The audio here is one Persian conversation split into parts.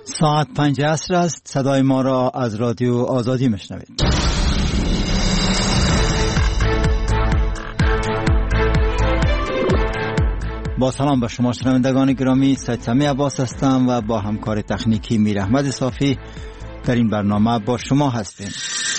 ساعت 5 عصر است. صدای ما را از رادیو آزادی میشنوید. با سلام به شما شنوندگان گرامی، سید سمی عباس هستم و با همکار تکنیکی میر احمد صافی در این برنامه با شما هستیم.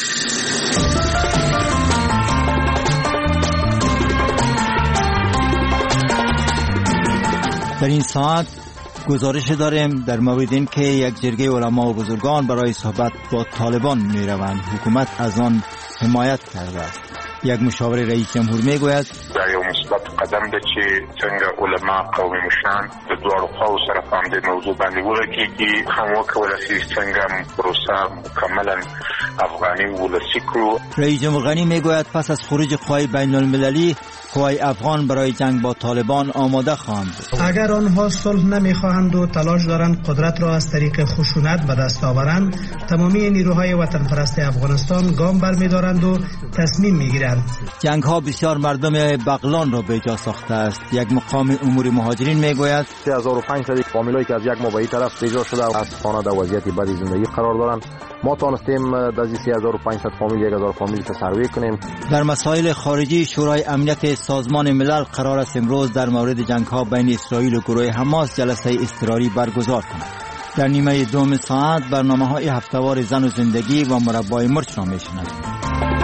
در این ساعت گزارش داریم در مورد این که یک جرگه علما و بزرگان برای صحبت با طالبان می روند. حکومت از آن حمایت کرده است. یک مشاور رئیس جمهور می گوید در یو مثبت قدم ده چې څنګه علما قومي مشران د دواړو خواو سره په همدې موضوع باندې ورغېږي هم وکولی شي څنګه پروسه مکملا افغاني ولسي کړو. رئیس جمهور غنی می گوید پس از خروج قوای بین المللی قوای افغان برای جنگ با طالبان آماده خواهند بود. اگر آنها صلح نمیخواهند و تلاش دارند قدرت را از طریق خشونت به دست آورند، تمامی نیروهای وطن پرست افغانستان گام برمی‌دارند و تصمیم میگیرند. جنگ ها بسیار مردم بغلان را به جا ساخته است. یک مقام امور مهاجرین میگوید 3500 فامیلایی که از یک ماه به این طرف بیجا شده از خانه در وضعیت بدی زندگی قرار دارند. ما تانستیم از 3500 فامیل 1000 فامیل تسروی کنیم. در مسائل خارجی شورای امنیت سازمان ملل قرار است امروز در مورد جنگ ها بین اسرائیل و گروه حماس جلسه اضطراری برگزار کند. در نیمه دوم ساعت برنامه‌های هفته‌وار زن و زندگی و مربای مرچ را میشنوید.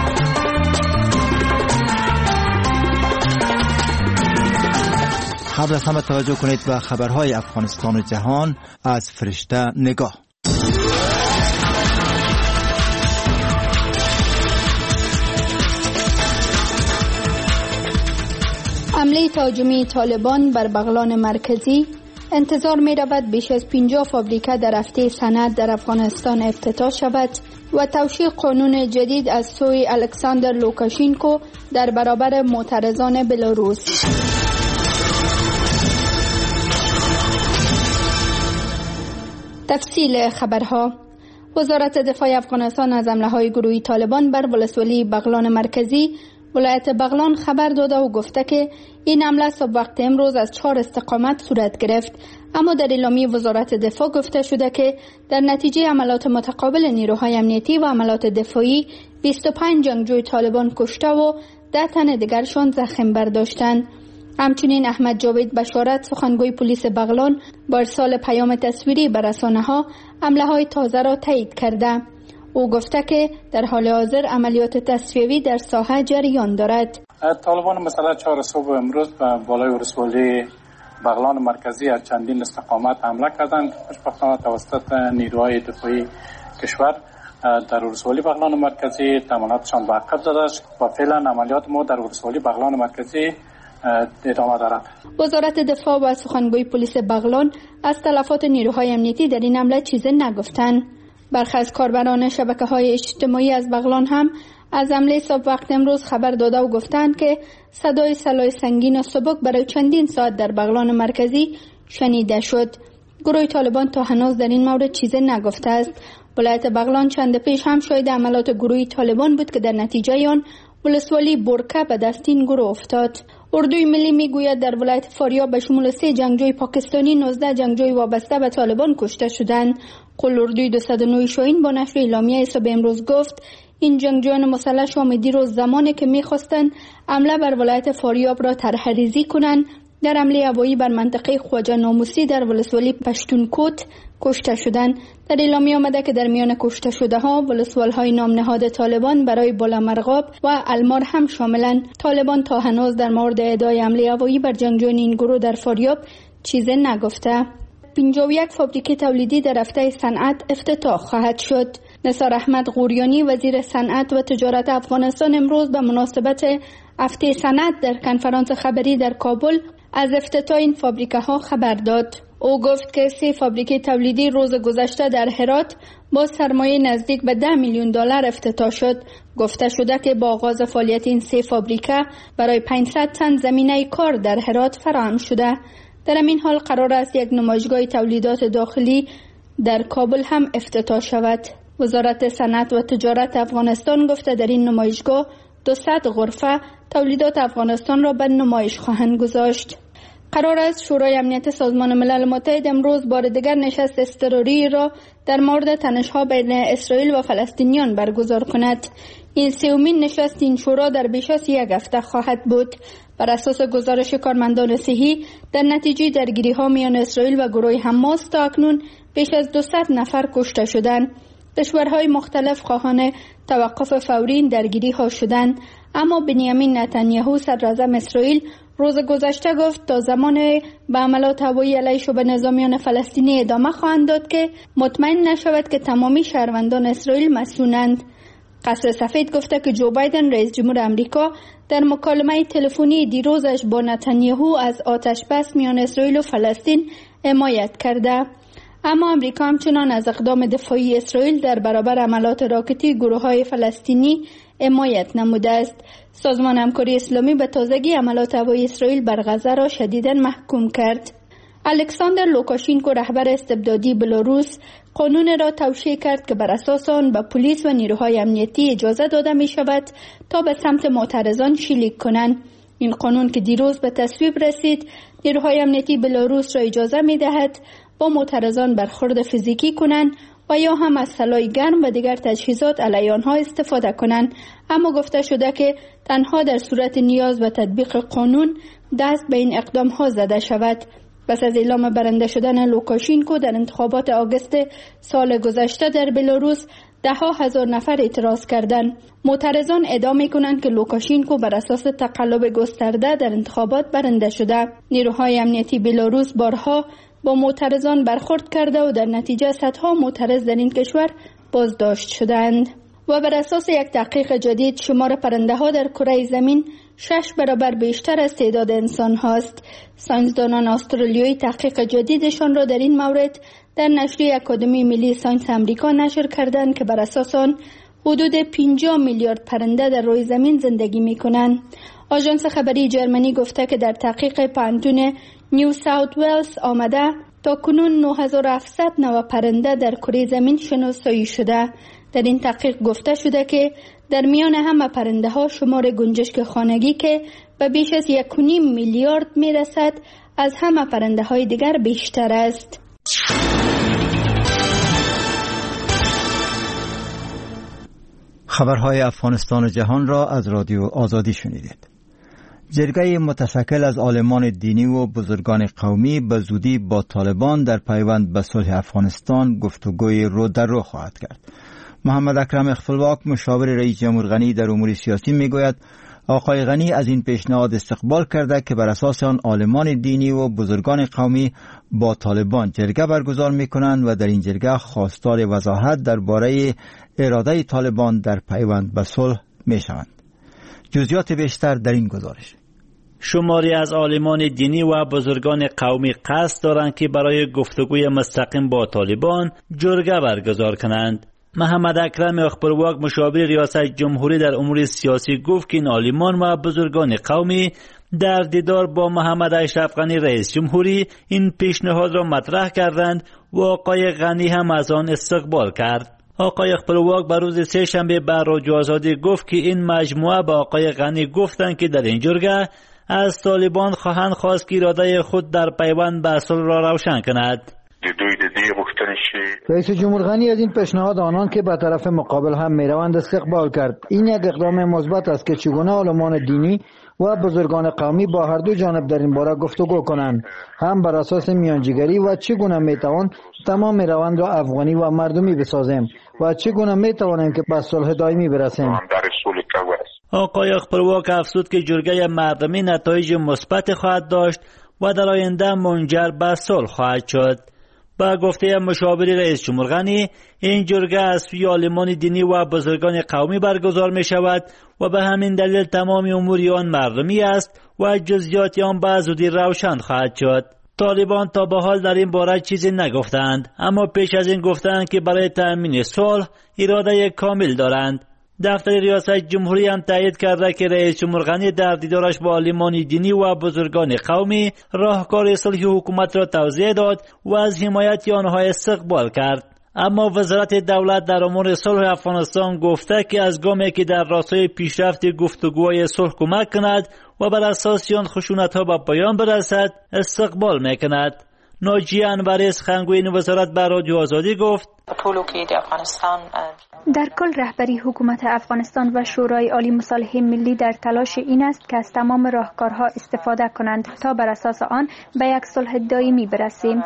قبل از همه توجه کنید به خبرهای افغانستان و جهان از فرشته نگاه. حمله تهاجمی طالبان بر بغلان مرکزی. انتظار می رود بیش از 50 فابریکه در هفته صنعت در افغانستان افتتاح شود و توشیح قانون جدید از سوی الکساندر لوکاشینکو در برابر معترضان بلاروس. تفصیل خبرها. وزارت دفاع افغانستان از حمله‌های گروهی طالبان بر ولسوالی بغلان مرکزی ولایت بغلان خبر داده و گفته که این حمله صبح وقت امروز از 4 استقامت صورت گرفت، اما در اعلامیه وزارت دفاع گفته شده که در نتیجه عملیات متقابل نیروهای امنیتی و عملیات دفاعی 25 جنگجوی طالبان کشته و 10 تن دیگرشان زخم برداشتند. همچنین احمد جاوید بشارت سخنگوی پلیس بغلان با ارسال پیام تصویری به رسانه‌ها حمله‌های تازه را تایید کرده. او گفته که در حال حاضر عملیات تصفیوی در ساحه جریان دارد. طالبان مثلا 4 صبح امروز به بالای ولسوالی بغلان مرکزی از چندین استقامت حمله کردند. خوشبختانه توسط نیروهای دفاعی کشور در ولسوالی بغلان مرکزی عملیاتشان به عقب زده است و فعلا عملیات ما در ولسوالی بغلان مرکزی ادامه دارد. وزارت دفاع و سخنگوی پلیس بغلان از تلفات نیروهای امنیتی در این حمله چیزی نگفتند. برخی از کاربران شبکه‌های اجتماعی از بغلان هم از حمله صبح وقت امروز خبر داده و گفتند که صدای سلاح سنگین و سبک برای چندین ساعت در بغلان مرکزی شنیده شد. گروه طالبان تا هنوز در این مورد چیزی نگفته است. ولایت بغلان چند پیش هم شاهد عملیات گروهی طالبان بود که در نتیجه آن ولسوالی برکه به دست این گروه افتاد. اردوی ملی میگوید در ولایت فاریاب به شمول 3 جنگجوی پاکستانی 19 جنگجوی وابسته به طالبان کشته شدند. قل اردوی 209 شاهین با نشر اعلامیه صبح امروز گفت این جنگجویان مسلح شام دیروز زمانی که میخواستند حمله بر ولایت فاریاب را طرح‌ریزی کنند در حمله هوایی بر منطقه خواجه ناموسی در ولسوالی پشتونکوت کشته شدند. در اعلامیه آمده که در میان کشته شده ها ولسوال‌های نام نهاد طالبان برای بالامرغاب و المار هم شاملند. طالبان تا هنوز در مورد ادعای حمله هوایی بر جنگجویان این گروه در فاریاب چیزی نگفته. 51 فابریکه تولیدی در هفته صنعت افتتاح خواهد شد. نثار احمد غوریانی وزیر صنعت و تجارت افغانستان امروز به مناسبت هفته صنعت در کنفرانس خبری در کابل از افتتاح این فابریکه ها خبر داد. او گفت که 3 فابریکه تولیدی روز گذشته در هرات با سرمایه نزدیک به 10 میلیون دلار افتتاح شد. گفته شده که با آغاز فعالیت این 3 فابریکه برای 500 تن زمینه کار در هرات فراهم شده. در همین حال قرار است یک نمایشگاه تولیدات داخلی در کابل هم افتتاح شود. وزارت صنعت و تجارت افغانستان گفته در این نمایشگاه 200 غرفه تولیدات افغانستان را به نمایش خواهند گذاشت. قرار است شورای امنیت سازمان ملل متحد امروز بار دیگر نشست اضطراری را در مورد تنش‌ها بین اسرائیل و فلسطینیان برگزار کند. این سومین نشست این شورا در بیش از یک هفته خواهد بود. بر اساس گزارش کارمندان صحی، در نتیجه درگیری‌ها میان اسرائیل و گروه حماس تا اکنون بیش از 200 نفر کشته شدند. کشورهای مختلف خواهان توقف فوری این درگیری‌ها شدند، اما بنیامین نتانیاهو صدراعظم اسرائیل روز گذشته گفت تا زمان به عملات هوایی علیه شبه نظامیان فلسطینی ادامه خواهند داد که مطمئن نشود که تمامی شهروندان اسرائیل مسئولند. قصر سفید گفته که جو بایدن رئیس جمهور امریکا در مکالمه تلفنی دیروزش با نتانیاهو از آتش بس میان اسرائیل و فلسطین حمایت کرده. اما امریکا همچنان از اقدام دفاعی اسرائیل در برابر عملات راکتی گروه‌های فلسطینی حمایت نموده است. سازمان همکاری اسلامی به تازگی عملات هوایی اسرائیل بر غزه را شدیداً محکوم کرد. الکساندر لوکاشینکو رهبر استبدادی بلاروس قانون را توشیح کرد که بر اساس آن به پلیس و نیروهای امنیتی اجازه داده می شود تا به سمت معترضان شلیک کنند. این قانون که دیروز به تصویب رسید، نیروهای امنیتی بلاروس را اجازه می دهد با معترضان برخورد فیزیکی کنند و یا هم از سلاح گرم و دیگر تجهیزات علیه آنها استفاده کنند، اما گفته شده که تنها در صورت نیاز و تطبیق قانون دست به این اقدام ها زده شود. پس از اعلام برنده شدن لوکاشینکو در انتخابات آگوست سال گذشته در بلاروس 10,000 نفر اعتراض کردند. معترضان ادعا می‌کنند که لوکاشینکو بر اساس تقلب گسترده در انتخابات برنده شده. نیروهای امنیتی بلاروس بارها با معترضان برخورد کرده و در نتیجه صدها معترض در این کشور بازداشت شدند. و بر اساس یک تحقیق جدید شمار پرنده ها در کره زمین 6 برابر بیشتر از تعداد انسان هاست. ساینسدانان استرالیایی تحقیق جدیدشان را در این مورد در نشریه اکادمی ملی ساینس امریکا نشر کردند که بر اساس آن حدود 50 میلیارد پرنده در روی زمین زندگی می کنند. آژانس خبری جرمنی گفته که در تحقیق پانتون نیو ساوت ولز آمده تا کنون 9700 نوع پرنده در کره زمین شناسایی شده. در این تحقیق گفته شده که در میان همه پرنده ها شمار گنجشک خانگی که به بیش از 1.5 میلیارد می رسد از همه پرنده های دیگر بیشتر است. خبرهای افغانستان و جهان را از رادیو آزادی شنیدید. جرگه متشکل از عالمان دینی و بزرگان قومی به زودی با طالبان در پیوند به صلح افغانستان گفتگوی رو در رو خواهد کرد. محمد اکرم اخفلواک مشاور رئیس جمهور غنی در امور سیاسی میگوید آقای غنی از این پیشنهاد استقبال کرده که بر اساس آن عالمان دینی و بزرگان قومی با طالبان جرگه برگزار میکنند و در این جرگه خواستار وضاحت درباره اراده طالبان در پیوند به صلح میشوند. جزئیات بیشتر در این گزارش. شماری از عالمان دینی و بزرگان قومی قصد دارند که برای گفتگوی مستقیم با طالبان جرگه برگزار کنند. محمد اکرم اخبرواق مشاور ریاست جمهوری در امور سیاسی گفت که این عالمان و بزرگان قومی در دیدار با محمد اشرف غنی رئیس جمهوری این پیشنهاد را مطرح کردند و آقای غنی هم از آن استقبال کرد. آقای اخبرواق بر روز سه شنبه بر رادیو آزادی گفت که این مجموعه با آقای غنی گفتند که در این جرگه از طالبان خواهند خواست که اراده خود در پیوند به صلح را روشن کند. رئیس جمهور غنی از این پیشنهاد آنان که به طرف مقابل هم میروند استقبال کرد. این یک اقدام مثبت است که چگونه عالمان دینی و بزرگان قومی با هر دو جانب در این باره گفتگو کنند، هم بر اساس میانجیگری و چگونه میتوان تمام روند را افغانی و مردمی بسازیم و چگونه میتوانیم که به صلح دائمی برسیم. آقای اخبرواق افزود که جرگه مردمی نتایج مثبت خواهد داشت و در آینده منجر به صلح خواهد شد. با گفته مشاور رئیس جمهور غنی این جرگه از سوی عالمان دینی و بزرگان قومی برگزار می شود و به همین دلیل تمام امور آن مردمی است و جزئیات آن به زودی روشن خواهد شد. طالبان تا به حال در این باره چیزی نگفتند، اما پیش از این گفتند که برای تأمین صلح اراده کامل دارند. دفتر ریاست جمهوری هم تایید کرده که رئیس جمهور غنی در دیدارش با عالمان دینی و بزرگان قومی راهکار صلح حکومت را توضیح داد و از حمایت آنها استقبال کرد. اما وزارت دولت در امور صلح افغانستان گفته که از گامی که در راستای پیشرفت گفتگوهای صلح کمک کند و بر اساس آن خشونت‌ها به پایان برسد استقبال میکند. ناجیه انوری سخنگوی این وزارت به رادیو آزادی گفت در کل رهبری حکومت افغانستان و شورای عالی مصالحه ملی در تلاش این است که از تمام راهکارها استفاده کنند تا بر اساس آن به یک صلح دائمی برسیم.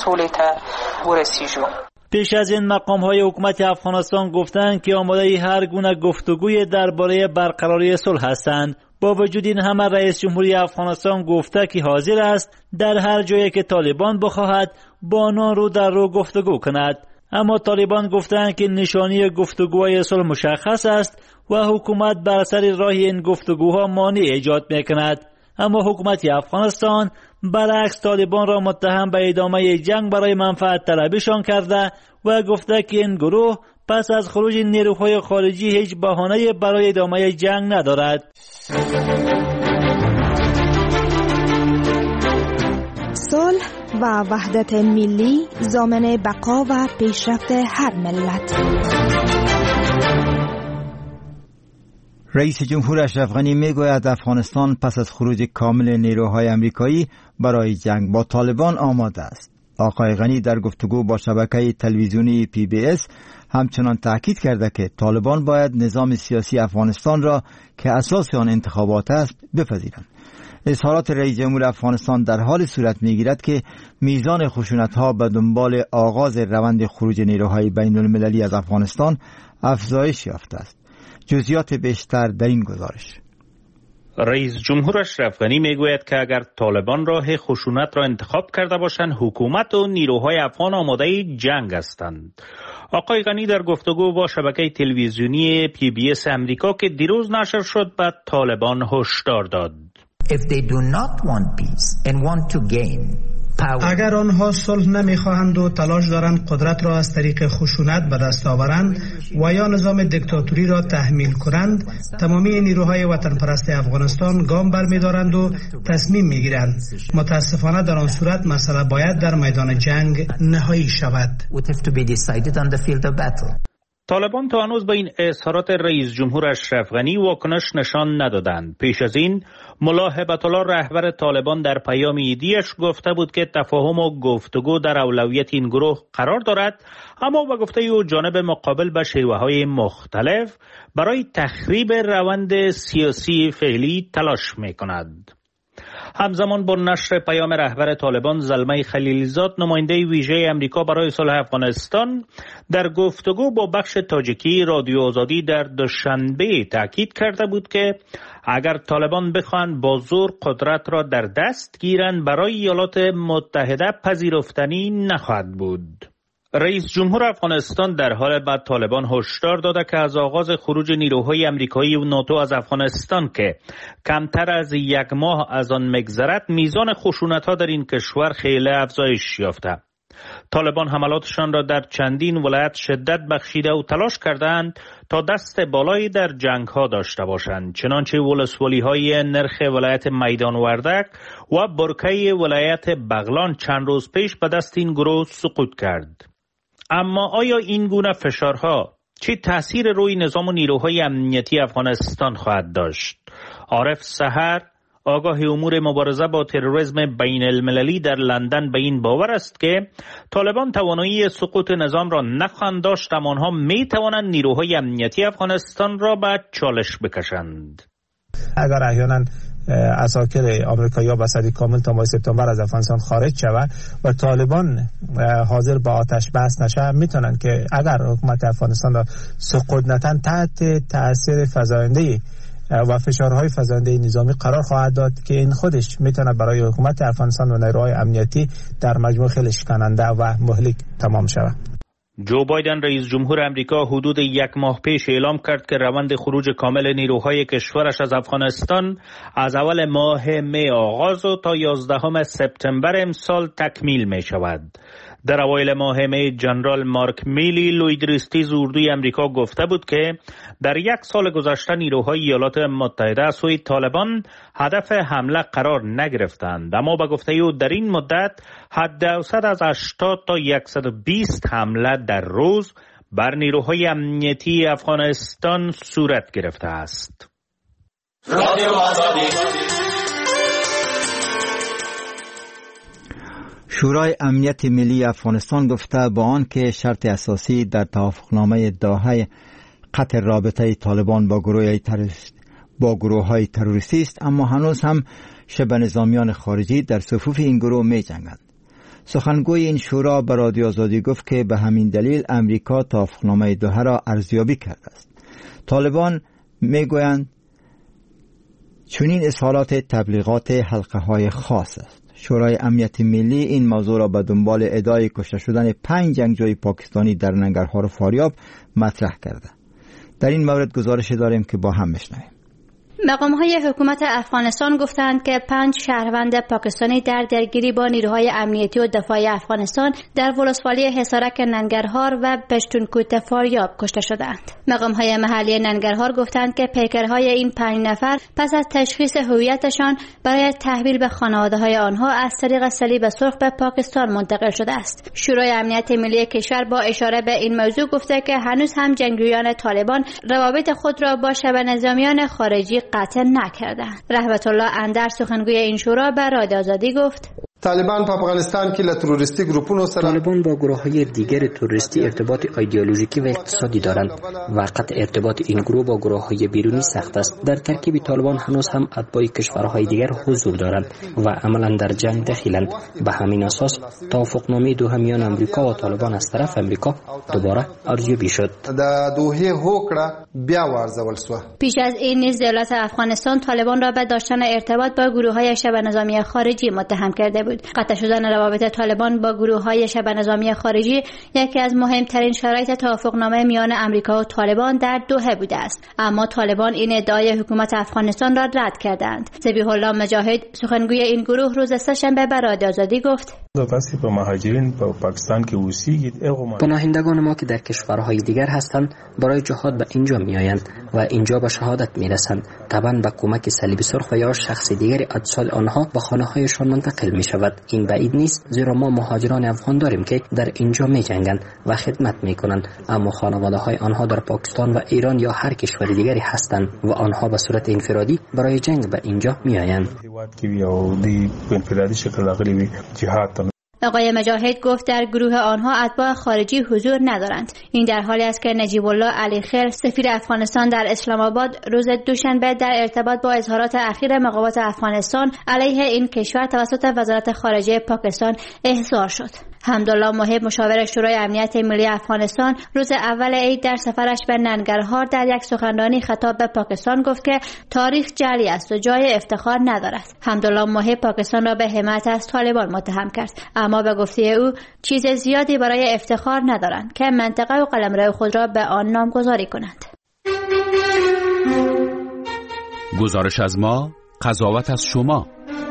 پیش از این مقام‌های حکومت افغانستان گفتند که آماده هر گونه گفتگوی درباره برقراری صلح هستند. با وجود این همه رئیس جمهوری افغانستان گفته که حاضر است در هر جایی که طالبان بخواهد با آنان رو در رو گفتگو کند. اما طالبان گفتند که نشانی گفتگوهای صلح مشخص است و حکومت بر سر راه این گفتگوها مانع ایجاد میکند. اما حکومت افغانستان برعکس طالبان را متهم به ادامه جنگ برای منفعت طلبیشان کرده و گفته که این گروه پس از خروج نیروهای خارجی هیچ بهانه‌ای برای ادامه جنگ ندارد. صلح و وحدت ملی ضامن بقا و پیشرفت هر ملت. رئیس جمهور اشرف غنی میگوید افغانستان پس از خروج کامل نیروهای امریکایی برای جنگ با طالبان آماده است. آقای غنی در گفتگو با شبکه تلویزیونی PBS همچنان تاکید کرده که طالبان باید نظام سیاسی افغانستان را که اساس آن انتخابات است بپذیرند. اظهارات رئیس جمهور افغانستان در حال صورت میگیرد که میزان خشونت‌ها به دنبال آغاز روند خروج نیروهای بین المللی از افغانستان افزایش یافته است. جزئیات بیشتر در این گزارش. رئیس جمهور اشرف غنی میگوید که اگر طالبان راه خشونت را انتخاب کرده باشند، حکومت و نیروهای افغان آماده جنگ هستند. آقای غنی در گفتگو با شبکه تلویزیونی PBS امریکا که دیروز نشر شد به طالبان هشدار داد. اگر آنها صلح نمیخواهند و تلاش دارند قدرت را از طریق خشونت به دست آورند و یا نظام دیکتاتوری را تحمیل کنند، تمامی نیروهای وطن پرست افغانستان گام برمی‌دارند و تصمیم میگیرند. متاسفانه در آن صورت مسئله باید در میدان جنگ نهایی شود. طالبان تا هنوز به این اظهارات رئیس جمهور اشرف غنی واکنش نشان ندادند. پیش از این ملا هبت الله رهبر طالبان در پیام ایدیش گفته بود که تفاهم و گفتگو در اولویت این گروه قرار دارد، اما به گفته او جانب مقابل به شیوه‌های مختلف برای تخریب روند سیاسی فعلی تلاش می‌کند. همزمان با نشر پیام رهبر طالبان زلمه خلیلزاد، نماینده ویژه امریکا برای صلح افغانستان، در گفتگو با بخش تاجیکی رادیو آزادی در دوشنبه تاکید کرده بود که اگر طالبان بخواهند با زور قدرت را در دست گیرند، برای ایالات متحده پذیرفتنی نخواهد بود. رئیس جمهور افغانستان در حال بعد طالبان هشدار داده که از آغاز خروج نیروهای امریکایی و ناتو از افغانستان که کمتر از یک ماه از آن مگذرد، میزان خشونت‌ها در این کشور خیلی افزایش یافته. طالبان حملاتشان را در چندین ولایت شدت بخشیده و تلاش کردند تا دست بالایی در جنگ‌ها داشته باشند. چنانچه ولسوالی‌های نرخ ولایت میدان وردک و برکه ولایت بغلان چند روز پیش به دست این گروه سقوط کرد. اما آیا این گونه فشارها چه تأثیر روی نظام و نیروهای امنیتی افغانستان خواهد داشت؟ عارف سحر، آگاه امور مبارزه با تروریسم بین المللی در لندن، به این باور است که طالبان توانایی سقوط نظام را نخواهند داشت، اما آنها می توانند نیروهای امنیتی افغانستان را به چالش بکشند. اگر احیانا عساکر آمریکایی به صورت کامل تا ماه سپتامبر از افغانستان خارج شود و طالبان حاضر به آتش بس نشه، میتونن که اگر حکومت افغانستان را سقوط ندن تحت تاثیر فزاینده و فشارهای فزاینده نظامی قرار خواهد داد که این خودش میتونه برای حکومت افغانستان و نیروهای امنیتی در مجموع خیلی شکننده و مهلک تمام شود. جو بایدن رئیس جمهور امریکا حدود یک ماه پیش اعلام کرد که روند خروج کامل نیروهای کشورش از افغانستان از اول ماه می آغاز و تا 11 سپتامبر امسال تکمیل می شود. در اوایل ماه می جنرال مارک میلی لویدریستیز اردوی امریکا گفته بود که در 1 سال گذشته نیروهای ایالات متحده از سوی طالبان هدف حمله قرار نگرفتند، اما به گفته او در این مدت حد اوسط از 80 تا 120 حمله در روز بر نیروهای امنیتی افغانستان صورت گرفته است. شورای امنیت ملی افغانستان گفته با آن که شرط اساسی در توافقنامه دوحه قطع رابطه طالبان با گروه‌های تروریستی است، اما هنوز هم شبه نظامیان خارجی در صفوف این گروه می جنگند. سخنگوی این شورا به رادیو آزادی گفت که به همین دلیل امریکا توافقنامه دوحه را ارزیابی کرده است. طالبان می گویند چنین اظهارات تبلیغات حلقه های خاص است. شورای امنیت ملی این موضوع را به دنبال ادعای کشته شدن 5 جنگجوی پاکستانی در ننگرهار و فاریاب مطرح کرده. در این مورد گزارش داریم که با هم میشنویم. مقام‌های حکومت افغانستان گفتند که 5 شهروند پاکستانی در درگیری با نیروهای امنیتی و دفاعی افغانستان در ولسوالی حصارک ننگرهار و پشتونکوت فاریاب کشته شدند. مقام‌های محلی ننگرهار گفتند که پیکرهای این 5 نفر پس از تشخیص هویتشان برای تحویل به خانواده‌های آنها از طریق صلیب سرخ به پاکستان منتقل شده است. شورای امنیت ملی کشور با اشاره به این موضوع گفته که هنوز هم جنگجویان طالبان روابط خود را با شبه نظامیان خارجی قطع نکردند. رحمت الله اندر سخنگوی این شورا به رادیو آزادی گفت طالبان په افغانستان کې له تروریستي ګروپونو سره طالبان با گروه‌های دیگر تروریستی ارتباط ایدئولوژیکی و اقتصادی دارند و قطع ارتباط این گروه با گروه‌های بیرونی سخت است. در ترکیب طالبان هنوز هم اتباع کشورهای دیگر حضور دارند و عملاً در جنگ دخیلند. به همین اساس توافقنامه دوحه میان امریکا و طالبان از طرف امریکا دوباره ارزیابی شد. د دوحه هوکړه بیا وارزول شو. پیش از این نیز دولت افغانستان طالبان را به داشتن ارتباط با گروه‌های شبه نظامی خارجی متهم کرده بود. قطع شدن روابط طالبان با گروه‌های شبه نظامی خارجی یکی از مهمترین شرایط توافقنامه میان امریکا و طالبان در دوحه بوده است، اما طالبان این ادعای حکومت افغانستان را رد کردند. ذبیح الله مجاهد سخنگوی این گروه روز سه‌شنبه به رادیو آزادی گفت پناهندگان ما که در کشورهای دیگر هستند برای جهاد به اینجا میآیند و اینجا به شهادت میرسند. طبعا به کمک صلیب سرخ و یا شخص دیگری اجساد آنها به خانه‌هایشان منتقل می شود. این بعید نیست، زیرا ما مهاجران افغان داریم که در اینجا می جنگند و خدمت می کنند، اما خانواده‌های آنها در پاکستان و ایران یا هر کشور دیگری هستند و آنها به صورت انفرادی برای جنگ به اینجا می آیند. آقای مجاهد گفت در گروه آنها اتباع خارجی حضور ندارند. این در حالی است که نجیب الله علی خیر سفیر افغانستان در اسلام آباد روز دوشنبه در ارتباط با اظهارات اخیر مقامات افغانستان علیه این کشور توسط وزارت خارجه پاکستان احضار شد. حمدالله محب مشاور شورای امنیت ملی افغانستان روز اول عید در سفرش به ننگرهار در یک سخنرانی خطاب به پاکستان گفت که تاریخ جعلی است و جای افتخار ندارد. حمدالله محب پاکستان را به حمایت از طالبان متهم کرد، اما به گفته او چیز زیادی برای افتخار ندارند که منطقه و قلمرو خود را به آن نامگذاری کنند. گزارش از ما، قضاوت از شما.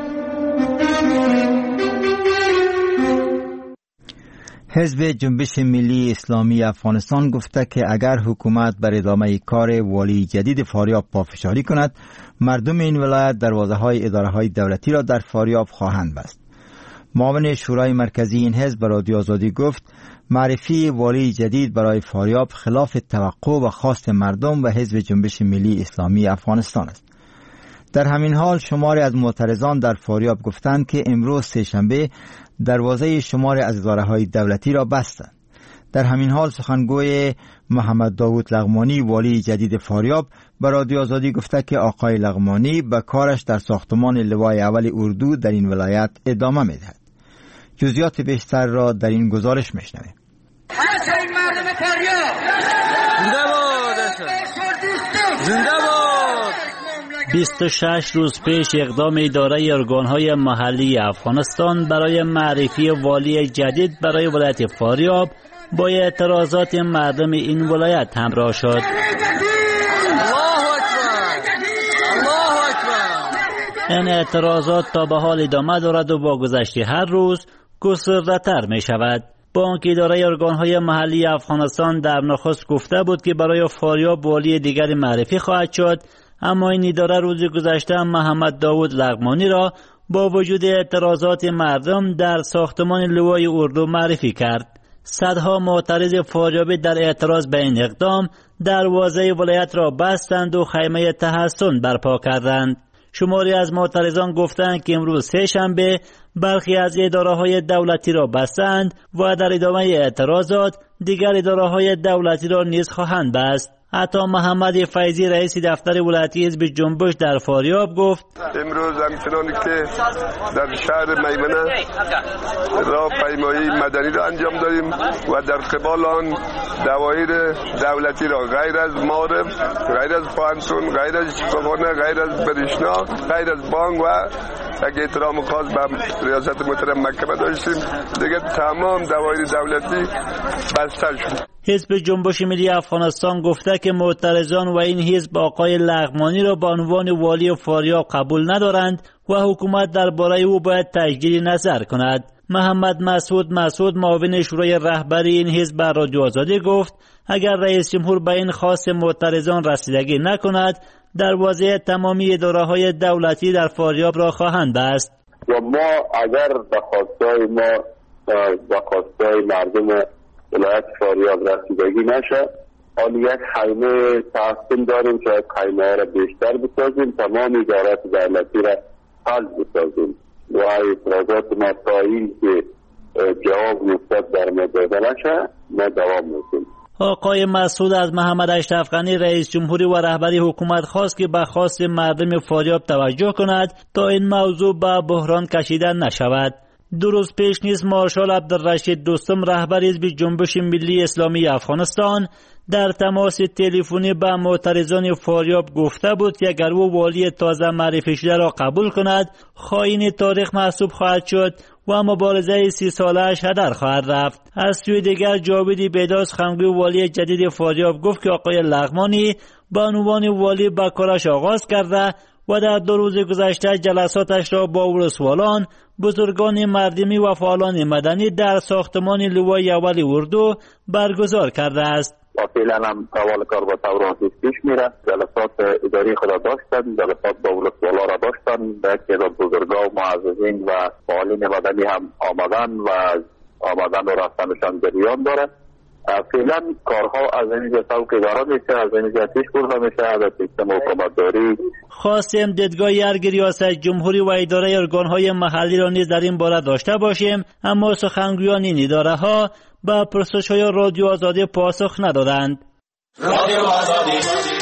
حزب جنبش ملی اسلامی افغانستان گفته که اگر حکومت بر ادامه کار والی جدید فاریاب پافشاری کند، مردم این ولایت دروازه‌های اداره‌های دولتی را در فاریاب خواهند بست. معاون شورای مرکزی این حزب به رادیو آزادی گفت معرفی والی جدید برای فاریاب خلاف توقع و خواست مردم و حزب جنبش ملی اسلامی افغانستان است. در همین حال شماری از معترضان در فاریاب گفتند که امروز سه‌شنبه دروازه شماری از اداره‌های دولتی را بستند. در همین حال سخنگوی محمد داوود لغمانی والی جدید فاریاب به رادیو آزادی گفته که آقای لغمانی به کارش در ساختمان لوای اول اردو در این ولایت ادامه می‌دهد. جزئیات بیشتر را در این گزارش می‌شنویم. مردم فاریاب زنده باد، زنده باد. 26 روز پیش اقدام اداره ارگان‌های محلی افغانستان برای معرفی والی جدید برای ولایت فاریاب با اعتراضات مردم این ولایت همراه شد. این اعتراضات تا به حال ادامه دارد و با گذشت هر روز گسترده‌تر می شود. بانک اداره ارگانهای محلی افغانستان در نخست گفته بود که برای فاریاب والی دیگری معرفی خواهد شد، اما این اداره روز گذشته محمد داوود لغمانی را با وجود اعتراضات مردم در ساختمان لوای اردو معرفی کرد. صدها معترض فاریابی در اعتراض به این اقدام دروازه ولایت را بستند و خیمه تحصن برپا کردند. شماری از معترضان گفتند که امروز سه شنبه برخی از اداره‌های دولتی را بستند و در ادامه اعتراضات دیگر اداره‌های دولتی را نیز خواهند بست. عطا محمد فیضی رئیس دفتر ولایتی حزب جنبش در فاریاب گفت امروز همچنان که در شهر میمنه راهپیمایی مدنی را انجام دادیم و در قبال آن دوایر دولتی را غیر از معارف، غیر از پانسون، غیر از شفاخانه، غیر از برشنا، غیر از بانک و یک احترام خاص به ریاست محترم محکمه داشتیم. دیگه تمام دوایر دولتی بسته شد. حزب جنبش ملی افغانستان گفته که معترضان و این حزب آقای لغمانی را به عنوان والی فاریاب قبول ندارند و حکومت درباره او باید تجدید نظر کند. محمد مسعود معاون شورای رهبری این حزب بر رادیو آزادی گفت اگر رئیس جمهور به این خواست معترضان رسیدگی نکند دروازه تمامی اداره‌های دولتی در فاریاب را خواهند بست. و ما اگر به خواستای مردم ولایت فاریاب رسیدگی نشه، آن یک خیمه تحصیل داریم که خیمه ها را بیشتر بسازیم، تمام ادارات دولتی را حل بسازیم و اعتراضات ما تا این که جواب مثبت در ما داده نشه ما دوام میدیم. آقای مسعود از محمد اشرف غنی رئیس جمهوری و رهبری حکومت خواست که به خواست مردم فاریاب توجه کند تا این موضوع به بحران کشیده نشود. دو روز پیش نیز مارشال عبدالرشید دوستم رهبر حزب جنبش ملی اسلامی افغانستان در تماس تلفنی با معترضان فاریاب گفته بود که اگر او والی تازه معرفی شده را قبول کند خائن تاریخ محسوب خواهد شد و مبارزه 30 ساله‌اش هدر خواهد رفت. از سوی دیگر جاوید بیداس خانگوی والی جدید فاریاب گفت که آقای لغمانی به عنوان والی به کارش آغاز کرده و در 2 روز گذشته جلساتش را با ولسوالان، بزرگان مردمی و فعالان مدنی در ساختمان لوای اول اردو برگزار کرده است. فعلا هم روال کار با طور پیش میره. جلسات اداری خود داشتن، جلسات با ولسوالا را داشتن، به تعداد بزرگا و معززین و فعالین مدنی هم آمدن و رفتنشان جریان داره. فعلا کارها از این جهت که اداره میشه، از این جهت پیش برده میشه، از سیستم حکومتداری. خواستیم دیدگاه ارگ ریاست جمهوری و اداره ارگانهای محلی را نیز در این باره داشته باشیم، اما سخنگویان این اداره ها به پرسش‌های رادیو آزادی پاسخ ندادند. رادیو آزادی.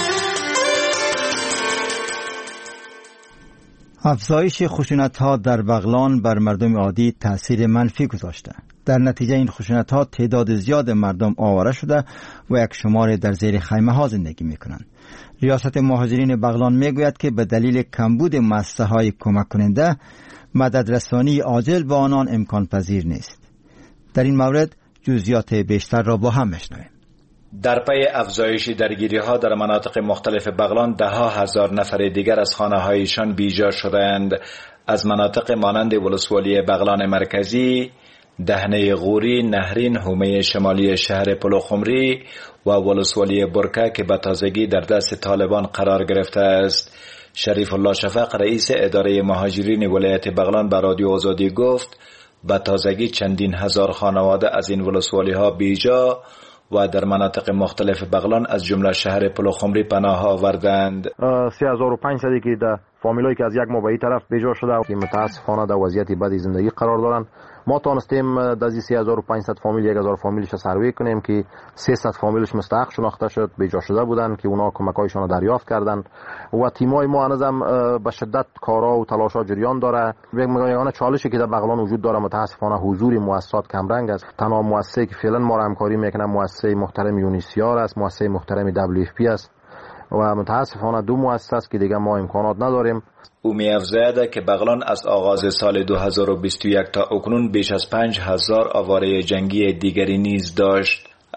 افزایش خشونت‌ها در بغلان بر مردم عادی تأثیر منفی گذاشته. در نتیجه این خشونت‌ها تعداد زیاد مردم آواره شده و یک شمار در زیر خیمه‌ها زندگی می‌کنند. ریاست مهاجرین بغلان میگوید که به دلیل کمبود مؤسسه‌های کمک کننده مددرسانی عاجل به آنان امکان پذیر نیست. در این مورد جزئیات بیشتر را با هم میشنویم. در پی افزایش درگیری‌ها در مناطق مختلف بغلان ده‌ها هزار نفر دیگر از خانه‌هایشان بیجا شدند. از مناطق مانند ولسوالی بغلان مرکزی، دهنه غوری، نهرین، حومه شمالی شهر پلوخمری و ولسوالی برکه که به تازگی در دست طالبان قرار گرفته است. شریف الله شفق رئیس اداره مهاجرین ولایت بغلان به رادیو آزادی گفت به تازگی چندین هزار خانواده از این ولسوالی ها بیجا و در مناطق مختلف بغلان از جمله شهر پلوخمری پناه آوردند. 3500 که در فامیلایی که از یک ما به این طرف بیجا شده که متاسفانه در وضعیت بدی زندگی قرار دارند. ما تانستیم در 3500 فامیل 1000 فامیلش سروی کنیم که 300 فامیلش مستحق شناخته شد، بیجا شده بودند که اونا کمکایشان رو دریافت کردند و تیمای ما هنوزم به شدت کارا و تلاشا جریان داره. یگانه چالشی که در بغلان وجود داره متاسفانه حضور مؤسسات کمرنگ است. تنها مؤسسه‌ای که فعلا ما همکاری میکنه مؤسسه محترم یونیسیار است، مؤسسه محترم WFP است و متاسفانه 2 مؤسسه است که دیگه ما امکانات نداریم. او می‌افزاید که بغلان از آغاز سال 2021 تا اکنون بیش از 5000 آواره جنگی دیگری نیز داشت.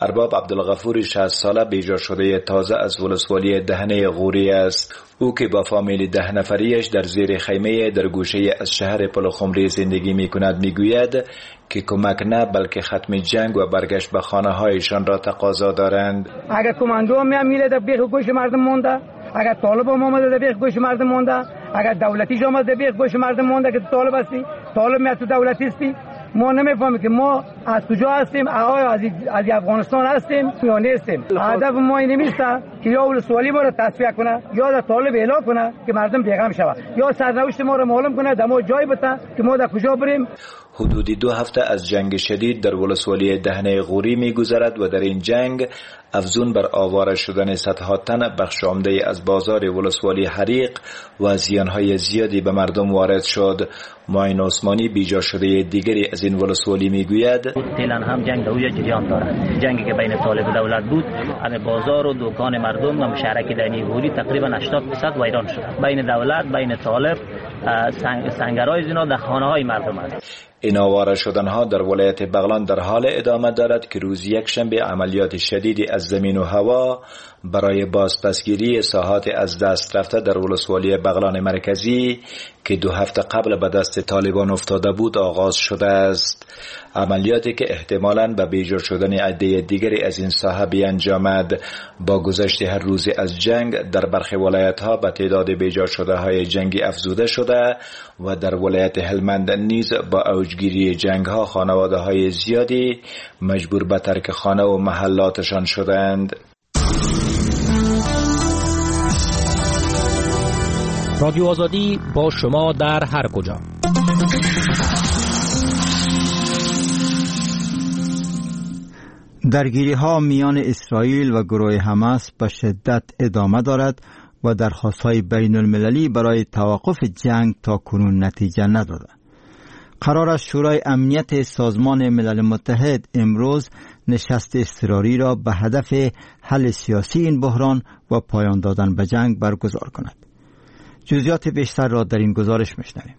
ارباب عبدالغفور 60 ساله بیجا شده تازه از ولسوالی دهنه غوری است. او که با فامیل 10 نفریش در زیر خیمه در گوشه از شهر پلخمری زندگی می کند می گوید که کمک نه بلکه ختم جنگ و برگشت به خانه هایشان را تقاضا دارند. اگر کماندو هم میره در بیخ گوش مردم مونده، اگر طالب هم آمده در بیخ گوش مردم مونده، اگر دولتی آمده در بیخ گوش مردم مونده که طالب هستی، طالب میاد تو دولتی هستی، ما نمیفهمیم که ما از کجا هستیم، از افغانستان هستیم یا نیستیم. هدف ما این نیست که یا ولسوالی ما را تصفیه کنه یا در طالب اعلام کنه که مردم بیغم شود یا سرنوشت ما را معلوم کنه در ما جای بده که ما در کجا بریم. حدودی 2 هفته از جنگ شدید در ولسوالی دهنه غوری می‌گذرد و در این جنگ افزون بر آواره شدن صدها تن بخش عمده از بازار ولسوالی حریق و زیانهای زیادی به مردم وارد شد. معین عثمانی بیجا شده دیگری از این ولسوالی میگوید فعلا هم جنگ دویه جریان دارد. جنگی که بین طالب و دولت بود، همه بازار و دکان مردم و مشترک دهنه غوری تقریبا 80% ویران شد. بین دولت بین طالب سنگرهای زنا در خانه‌های مردم است. این آواره شدنها در ولایت بغلان در حال ادامه دارد که روز یکشنبه عملیات شدیدی از زمین و هوا برای بازپسگیری ساحات از دست رفته در ولسوالی بغلان مرکزی که 2 هفته قبل به دست طالبان افتاده بود آغاز شده است. عملیاتی که احتمالاً به بیجا شدن عده دیگری از این ساحه بیانجامد. با گذشت هر روز از جنگ در برخی ولایت‌ها به تعداد بیجا شده های جنگی افزوده شده و در ولایت هلمند نیز با اوجگیری جنگ‌ها خانواده‌های زیادی مجبور به ترک خانه و محلاتشان شدند. رادیو آزادی با شما در هر کجا. درگیری ها میان اسرائیل و گروه حماس به شدت ادامه دارد و درخواست های بین المللی برای توقف جنگ تا کنون نتیجه نداده. قرار است شورای امنیت سازمان ملل متحد امروز نشست اضطراری را به هدف حل سیاسی این بحران و پایان دادن به جنگ برگزار کند. جزئیات بیشتر را در این گزارش میشنویم.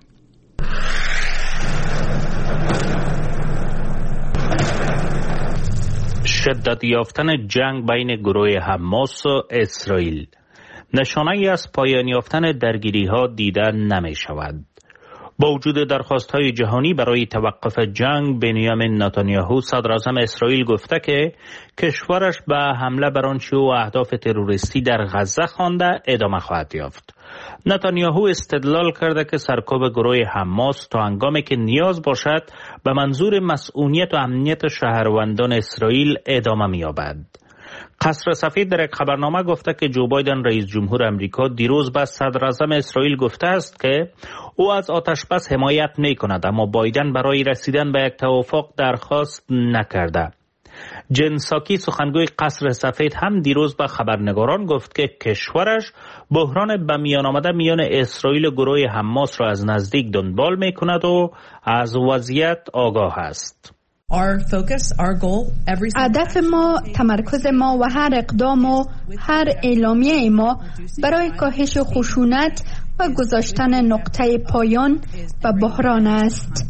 شدت یافتن جنگ بین گروه حماس و اسرائیل نشانه‌ای از پایان یافتن درگیری‌ها دیده نمی‌شود. با وجود درخواست‌های جهانی برای توقف جنگ، بنیامین نتانیاهو صدراعظم اسرائیل گفته که کشورش به حمله بر آنچه او اهداف تروریستی در غزه خوانده ادامه خواهد یافت. نتانیاهو استدلال کرده که سرکوب گروه حماس تا هنگامی که نیاز باشد به منظور مسئولیت و امنیت شهروندان اسرائیل ادامه می‌یابد. قصر سفید در یک خبرنامه گفته که جو بایدن رئیس جمهور امریکا دیروز به صدراعظم اسرائیل گفته است که او از آتش بس حمایت می کند، اما بایدن برای رسیدن به یک توافق درخواست نکرده. جن ساکی سخنگوی قصر سفید هم دیروز به خبرنگاران گفت که کشورش بحران به میان آمده میان اسرائیل و گروه حماس را از نزدیک دنبال می کند و از وضعیت آگاه است. هدف ما، تمرکز ما و هر اقدام و هر اعلامیه ما برای کاهش خشونت و گذاشتن نقطه پایان به بحران است.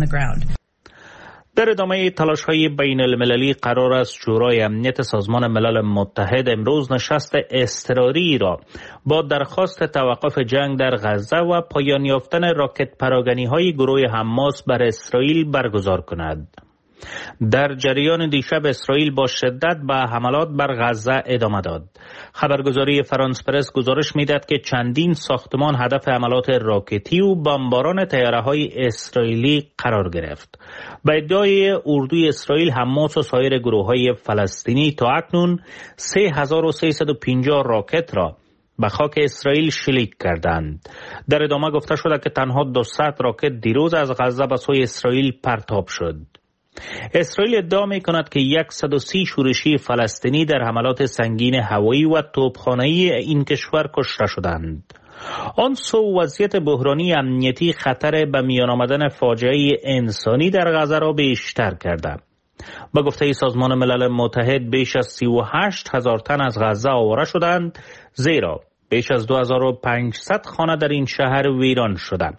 در ادامه تلاش‌های بین المللی قرار است شورای امنیت سازمان ملل متحد امروز نشست اضطراری را با درخواست توقف جنگ در غزه و پایان یافتن راکت پراگنی‌های گروه حماس بر اسرائیل برگزار کند. در جریان دیشب اسرائیل با شدت به حملات بر غزه ادامه داد. خبرگزاری فرانس پرس گزارش می‌دهد که چندین ساختمان هدف حملات راکتی و بمباران طیاره‌های اسرائیلی قرار گرفت. به ادعای اردوی اسرائیل، حماس و سایر گروه‌های فلسطینی تا اکنون 3350 راکت را به خاک اسرائیل شلیک کردند. در ادامه گفته شده که تنها 200 راکت دیروز از غزه به سوی اسرائیل پرتاب شد. اسرائیل ادعا می کند که 130 شورشی فلسطینی در حملات سنگین هوایی و توپخانه‌ای این کشور کشته شدند. آن سو وضعیت بحرانی امنیتی خطر به میان آمدن فاجعه انسانی در غزه را بیشتر کرده. با گفته سازمان ملل متحد بیش از 38,000 تن از غزه آواره شدند، زیرا بیش از 2500 خانه در این شهر ویران شدند.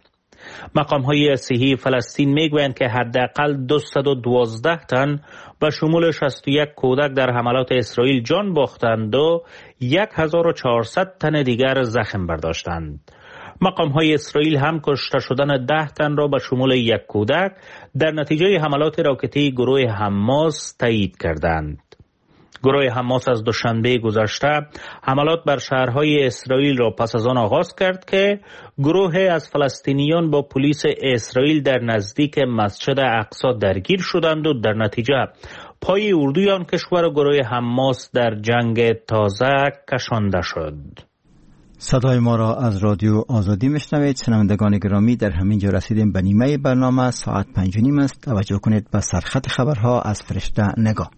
مقام‌های صحی فلسطین میگویند که حداقل 212 تن به شمول 61 کودک در حملات اسرائیل جان باختند و 1400 تن دیگر زخم برداشتند. مقام‌های اسرائیل هم کشته شدن 10 تن را به شمول 1 کودک در نتیجه حملات راکتی گروه حماس تایید کردند. گروه حماس از دوشنبه گذشته حملات بر شهرهای اسرائیل را پس از آن آغاز کرد که گروه از فلسطینیان با پلیس اسرائیل در نزدیک مسجد اقصی درگیر شدند و در نتیجه پای اردوی آن کشور و گروه حماس در جنگ تازه کشانده شد. صدای ما را از رادیو آزادی میشنوید. شنوندگان گرامی، در همین جا رسیدیم به نیمه برنامه. ساعت 5:30 است. توجه کنید به سرخط خبرها از فرشته نگاه.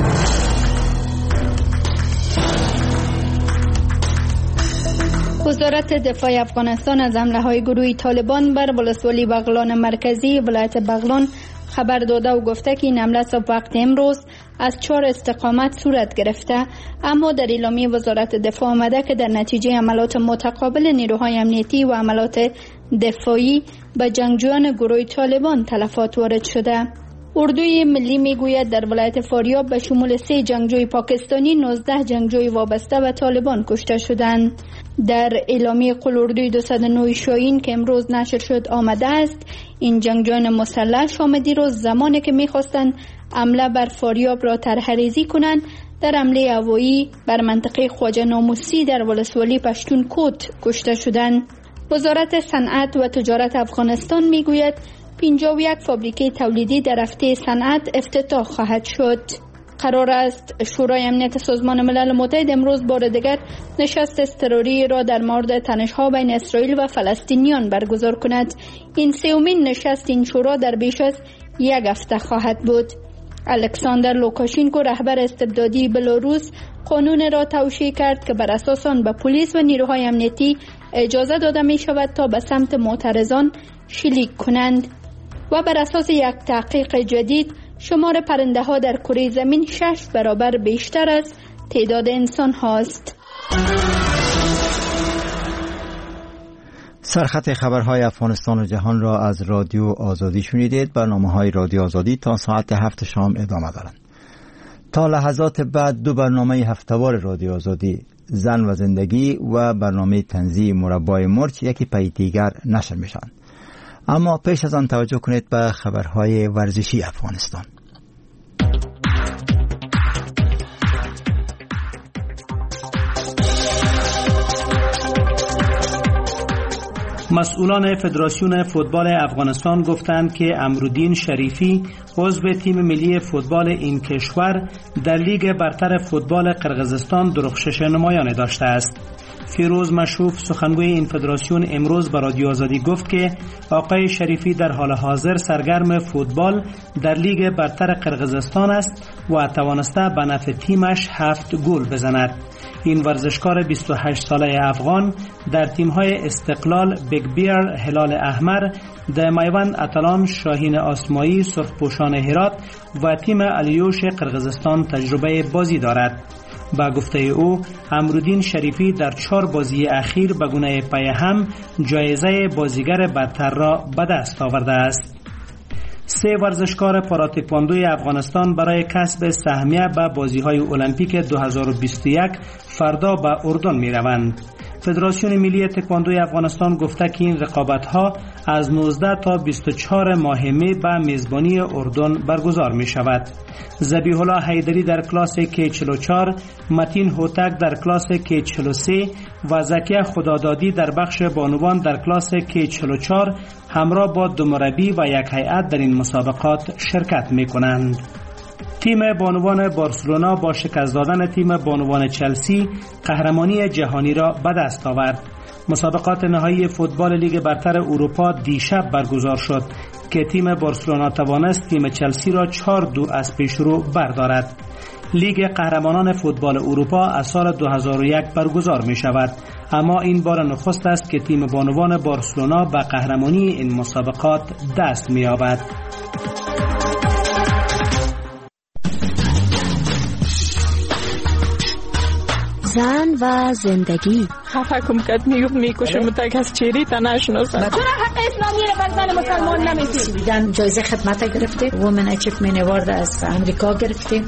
وزارت دفاع افغانستان از حمله‌های گروه طالبان بر ولسوالی بغلان مرکزی ولایت بغلان خبر داده و گفته که این حمله صبح وقت امروز از 4 استقامت صورت گرفته، اما در اعلامیه وزارت دفاع آمده که در نتیجه حملات متقابل نیروهای امنیتی و حملات دفاعی به جنگجویان گروه طالبان تلفات وارد شده. اردوی ملی میگوید در ولایت فاریاب به شمول 3 جنگجوی پاکستانی 19 جنگجوی وابسته به طالبان کشته شدند. در اعلامیه قل اردوی 209 شاهین که امروز نشر شد آمده است این جنگجویان مسلح شام دیروز زمانی که میخواستند حمله بر فاریاب را طرح‌ریزی کنند در حمله هوایی بر منطقه خواجه ناموسی در ولسوالی پشتون کوت کشته شدند. وزارت صنعت و تجارت افغانستان میگوید 51 فابریکه تولیدی در هفته صنعت افتتاح خواهد شد. قرار است شورای امنیت سازمان ملل متحد امروز بار دیگر نشست اضطراری را در مورد تنش‌ها بین اسرائیل و فلسطینیان برگزار کند. این سومین نشست این شورا در بیش از 1 هفته خواهد بود. الکساندر لوکاشینکو رهبر استبدادی بلاروس قانون را توشیح کرد که بر اساس آن به پلیس و نیروهای امنیتی اجازه داده می شود تا به سمت معترضان شلیک کنند و بر اساس یک تحقیق جدید شمار پرنده ها در کره زمین 6 برابر بیشتر از تعداد انسان هاست. سرخط خبرهای افغانستان و جهان را از رادیو آزادی شنیدید. برنامه‌های رادیو آزادی تا ساعت 7 شام ادامه دارند. تا لحظات بعد 2 برنامه هفته‌وار رادیو آزادی، زن و زندگی و برنامه طنزی مربای مرچ یکی پی دیگر نشر میشن. اما پیش از آن توجه کنید به خبرهای ورزشی افغانستان. مسئولان فدراسیون فوتبال افغانستان گفتند که امرالدین شریفی عضو تیم ملی فوتبال این کشور در لیگ برتر فوتبال قرقیزستان درخشش نمایان داشته است. فیروز مشروف سخنگوی این فدراسیون امروز به رادیو آزادی گفت که آقای شریفی در حال حاضر سرگرم فوتبال در لیگ برتر قرقیزستان است و توانسته به نفع تیمش 7 گل بزند. این ورزشکار 28 ساله افغان در تیم‌های استقلال، بیگ بیر، هلال احمر، د میوند اتلان، شاهین آسمایی، سرخپوشان هرات و تیم الیوش قرقیزستان تجربه بازی دارد. با گفته او امرالدین شریفی در 4 بازی اخیر به گونه پی هم جایزه بازیگر برتر را به دست آورده است. 3 ورزشکار پاراتکواندوی افغانستان برای کسب سهمیه به بازی‌های المپیک 2021 فردا به اردن می‌روند. فدراسیون ملی تکواندوی افغانستان گفته که این رقابت‌ها از 19 تا 24 ماه می به میزبانی اردن برگزار می‌شود. ذبیح الله حیدری در کلاس K44، متین هوتک در کلاس K43 و زکیه خدادادی در بخش بانوان در کلاس K44 همراه با 2 مربی و 1 هیئت در این مسابقات شرکت می‌کنند. تیم بانوان بارسلونا با شکست دادن تیم بانوان چلسی قهرمانی جهانی را به دست آورد. مسابقات نهایی فوتبال لیگ برتر اروپا دیشب برگزار شد که تیم بارسلونا توانست تیم چلسی را 4-2 از پیشرو بردارد. لیگ قهرمانان فوتبال اروپا از سال 2001 برگزار می شود، اما این بار نخست است که تیم بانوان بارسلونا به قهرمانی این مسابقات دست می یابد. زن و زندگی. خفه کم کد میکشه متک از چیری تا نشناسن. چرا حق اسلامی رو بر زن مسلمان نمیدید؟ دیدن جایزه خدمت گرفته، وومن اچیومنت اوارد از امریکا گرفته.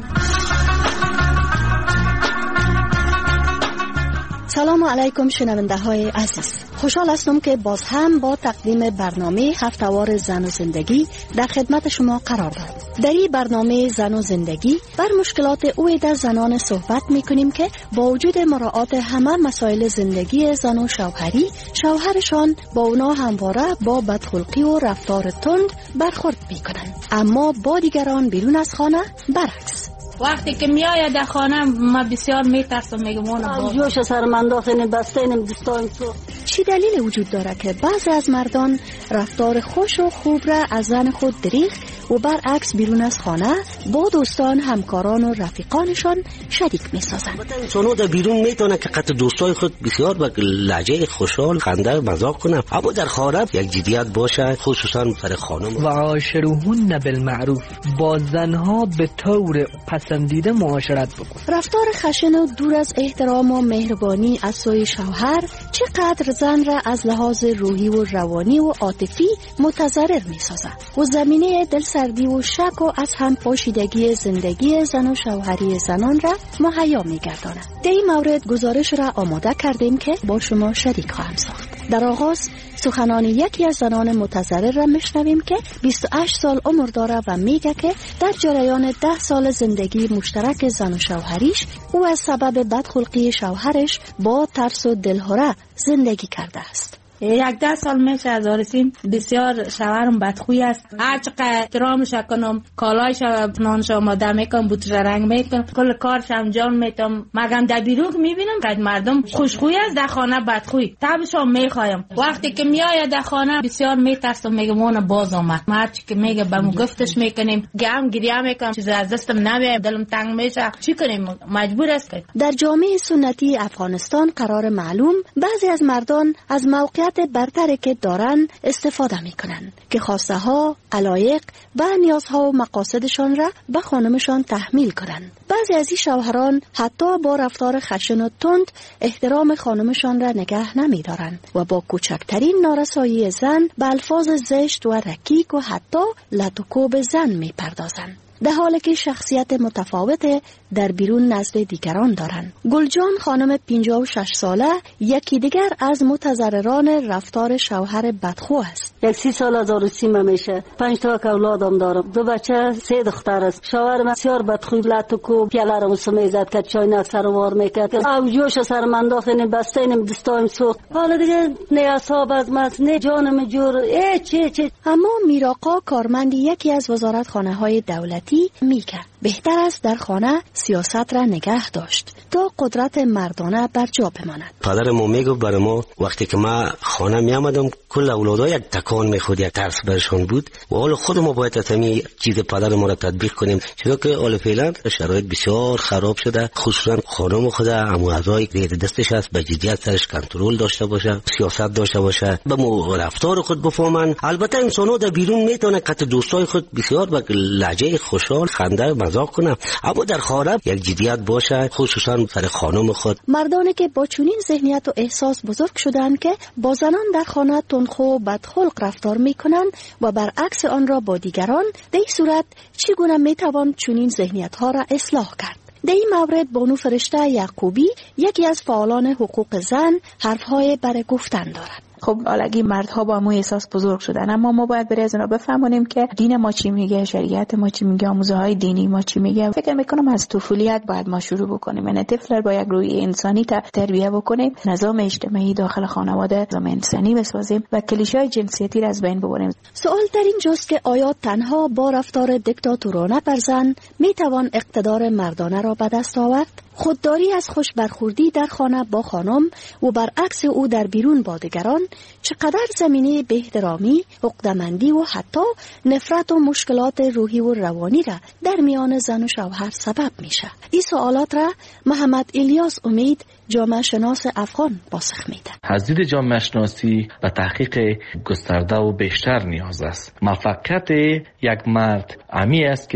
سلام علیکم شنونده های عزیز، خوشحال هستم که باز هم با تقدیم برنامه هفته‌وار زن و زندگی در خدمت شما قرار دارم. در این برنامه زن و زندگی بر مشکلات عویده زنان صحبت میکنیم که با وجود مراعات همه مسائل زندگی زن و شوهری، شوهرشان با اونا همواره با بدخلقی و رفتار تند برخورد میکنن، اما با دیگران بیرون از خانه برعکس. وقتی که میآید در خانه ما بسیار میترسم، میگم اون جوش سرمنداخن بستینم دستان تو. چی دلیل وجود داره که بعضی از مردان رفتار خوش و خوب را از زن خود دریغ و برعکس بیرون از خانه با دوستان، همکاران و رفیقانشان شریک میسازند؟ انسانو در بیرون میتونه که قط دوستای خود بسیار با لهجه خوشحال خنده مذاق کنه، اما در خانه یک جدیت باشه، خصوصا سر خانم. و عاشروهن بالمعروف، با زنها به طور پسندیده معاشرت بکن. رفتار خشن و دور از احترام و مهربانی از سوی شوهر چقدر زن را از لحاظ روحی و روانی و عاطفی متضرر میسازد و زمینه دلسردی و شک و از هم پاشیدگی زندگی زن و شوهری زنان را مهیا میگرداند. در این مورد گزارش را آماده کردیم که با شما شریک خواهم ساخت. در آغاز سخنان یکی از زنان متضرر را میشنویم که 28 سال عمر داره و میگه که در جریان 10 سال زندگی مشترک زن و شوهریش او از سبب بدخلقی شوهرش با ترس و دلهره زندگی کرده است. 10 سال میشه از آرسیم، بسیار شوهرم بدخوی است. هر چقدر احترامش کنم، کالایش نانش آماده میکنم، بوتش رنگ میکنم، کل کارش انجام میدم، مگم در بیرون میبینم که مردم خوشخوی است، در خانه بدخوی. تبشم میخوایم. وقتی که میآید در خانه بسیار میترسم، میگم اون باز آمد. هرچی که میگه بهمون گفتش میکنیم، گم گریه میکنم، چیز از دستم نمیاد، دلم تنگ میشه، چی کنیم؟ مجبور است. در جامعه سنتی افغانستان قرار معلوم بعضی از مردان از موقع برتری که دارن استفاده میکنن که خواسته ها، علایق و نیازها و مقاصدشان را به خانمشان تحمیل کنن. بعضی از این شوهران حتی با رفتار خشن و تند احترام خانمشان را نگه نمیدارن و با کوچکترین نارسایی زن به الفاظ زشت و رکیک و حتی لط و کوب زن میپردازن، در حالی که شخصیت متفاوت در بیرون نزد دیگران دارند. گلجان خانم 56 ساله یکی دیگر از متضرران رفتار شوهر بدخو است. 30 سال از عروسیم میشه، 5 تا اولادم دارم، 2 بچه، 3 دختر است. شوهرم بسیار بدخوی، لط و کوب، پیاله رو سمیزد که چای سروار میکرد، او جوش سرمنداخن بستینم دستایم سوخت. حالا دیگه نه اصحاب از مس نه جانم جور چه. اما میراقا کارمند یکی از وزارتخانه های دولتی میگه بهتر است در خانه سیاست را نگه داشت تا قدرت مردانه بر جا بماند. پدر ما میگفت برای ما وقتی که ما خانه می آمدم کل اولادها یک تکان میخورد، یک ترس برشان بود و حالا خود ما باید تمی چیز پدر ما را تطبیق کنیم، چرا که حالا فعلا شرایط بسیار خراب شده، خصوصا خانم خود عمو اعضای دستش است به جدیت سرش کنترل داشته باشه، سیاست داشته باشه، به رفتار خود بفهمن. البته انسان‌ها در بیرون میتونه قط دوستای خود بسیار با لهجه خوشحال خنده مذاق کنه، اما در خانه یک جدیت باشه، خصوصا سر خانم خود. مردانی که با چنین ذهنیت و احساس بزرگ شدند که با زنان در خانه تندخو و بدخلق رفتار میکنند و برعکس آن را با دیگران، در این صورت چگونه میتوان چنین ذهنیت ها را اصلاح کرد؟ در این مورد بانو فرشته یعقوبی یکی از فعالان حقوق زن حرفهای برای گفتن دارد. خب حالگی مردها با همون احساس بزرگ شدن، اما ما باید برای از اونا بفهمونیم که دین ما چی میگه، شریعت ما چی میگه، آموزه های دینی ما چی میگه. فکر میکنم از طفولیت باید ما شروع بکنیم، یعنی طفل با یک روی انسانی تربیت بکنیم، نظام اجتماعی داخل خانواده نظام انسانی بسازیم و کلیشه‌های جنسیتی را از بین ببریم. سوال در این جاست که آیا تنها با رفتار دیکتاتورانه بر زن میتوان اقتدار مردانه را به دست آورد؟ خودداری از خوش برخوردی در خانه با خانم و برعکس او در بیرون با دیگران چقدر زمینه به احترامی، عقده‌مندی و حتی نفرت و مشکلات روحی و روانی را در میان زن و شوهر سبب میشه؟ این سوالات را محمد الیاس امید جامعه شناس افغان پاسخ میده. از دید جامعه شناسی و تحقیق گسترده و بیشتر نیاز است. موفقیت یک مرد امی است که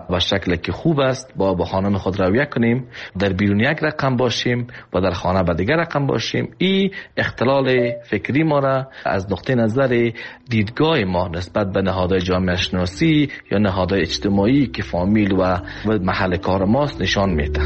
و شکلی که خوب است با خانم خود رویه کنیم، در بیرون یک رقم باشیم و در خانه به دیگر رقم باشیم. این اختلال فکری ما را از نقطه نظر دیدگاه ما نسبت به نهادهای جامعه شناسی یا نهادهای اجتماعی که فامیل و محل کار ماست نشان میده.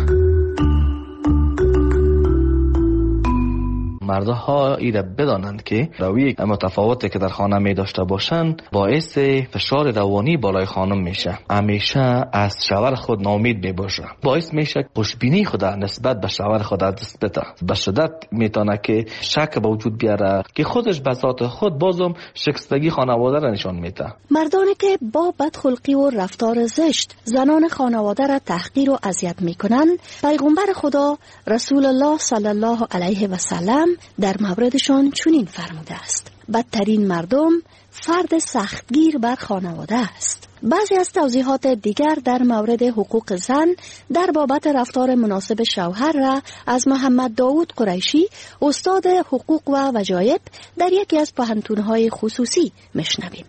مردها ایره بدانند که روی متفاوتی که در خانه می داشته باشند باعث فشار روانی بالای خانم میشه. همیشه از شوهر خود ناامید می باشه، باعث میشه خوشبینی خود نسبت به شوهر خود از دست بده. به شدت میتونه که شک به وجود بیاره که خودش به ذات خود بازم شکستگی خانواده را نشان میده. مردانی که با بدخلقی و رفتار زشت زنان خانواده را تحقیر و اذیت میکنند، پیغمبر خدا رسول الله صلی الله علیه و سلم در موردشان چنین فرموده است: بدترین مردم فرد سختگیر بر خانواده است. بعضی از توضیحات دیگر در مورد حقوق زن در بابت رفتار مناسب شوهر را از محمد داود قریشی، استاد حقوق و وجایب در یکی از پوهنتون‌های خصوصی میشنویم.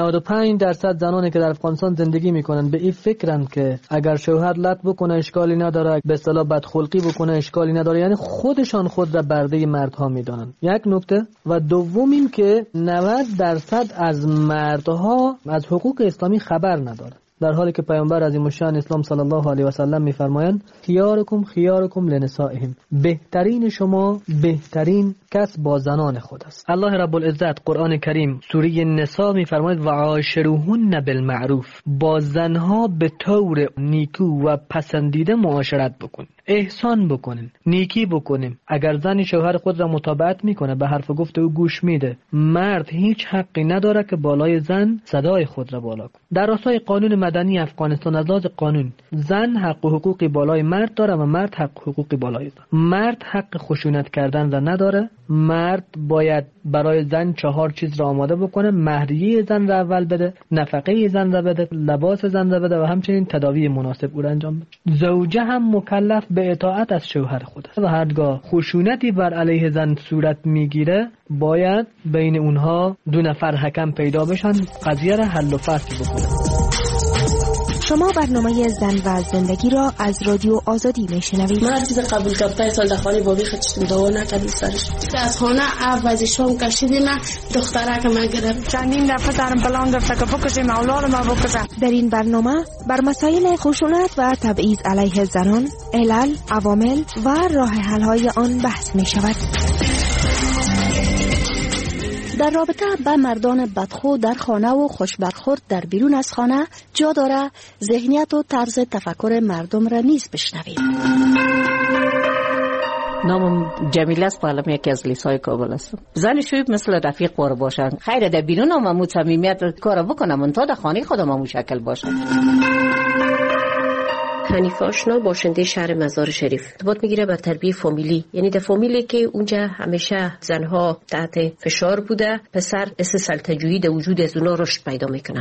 95% زنانی که در افغانستان زندگی میکنن به این فکرند که اگر شوهر لط بکنه اشکالی نداره، به اصطلاح بدخلقی بکنه اشکالی نداره، یعنی خودشان خود را برده مردها میدانند. یک نکته. و دوم این که 90% از مردها از حقوق اسلامی خبر ندارند، در حالی که پیامبر عظیم‌الشأن اسلام صلی الله علیه و سلم میفرمایند خیارکم لنسائهم، بهترین شما بهترین کس با زنان خود است. الله رب العزت قرآن کریم سوره نساء میفرماید و عاشروهن بالمعروف، با زنها به طور نیکو و پسندیده معاشرت بکن، احسان بکنین، نیکی بکنین. اگر زن شوهر خود را مطابقت میکنه، به حرف گفت او گوش میده، مرد هیچ حقی نداره که بالای زن صدای خود را بالا کنه. در راستای قانون مدنی افغانستان از لحاظ قانون زن حق و حقوقی بالای مرد داره و مرد حق و حقوقی بالای زن. مرد حق خشونت کردن را نداره. مرد باید برای زن 4 چیز را آماده بکنه: مهریه زن را اول بده، نفقه زن را بده، لباس زن را بده و همچنین تداوی مناسب او را انجام بده. زوجه هم مکلف به اطاعت از شوهر خود است و هرگاه خشونتی بر علیه زن صورت میگیره باید بین اونها 2 نفر حکم پیدا بشن، قضیه را حل و فصل بکنن. شما برنامه زن و زندگی را از رادیو آزادی میشنوید. من چیز قبول کردم سال دخانی بابی خودش دعوا نکردی سرش. از خانه عوضشون کشیدیم، دختره که من گرفت. چندین دفعه درم پلان گرفته که بکشیم اولاد ما بکشم. در این برنامه بر مسائل خشونت و تبعیض علیه زنان، علل، عوامل و راه حل های آن بحث می شود. در رابطه با مردان بدخو در خانه و خوشبرخورد در بیرون از خانه جا داره ذهنیت و طرز تفکر مردم را نیز بشنوید. نامم جمیله است، پالم یکی از لیسای کابل هستم. زن شویب مثل رفیق بار باشن. خیره در بیرون هم امو صمیمیت کار بکنم اون تا در خانه خودم امو شکل باشن. حنیفه آشنا باشنده شهر مزار شریف ارتباط میگیره به تربیه فامیلی، یعنی در فامیلی که اونجا همیشه زنها تحت فشار بوده، پسر سلطجویی در وجود از اونا رشد پیدا میکنن.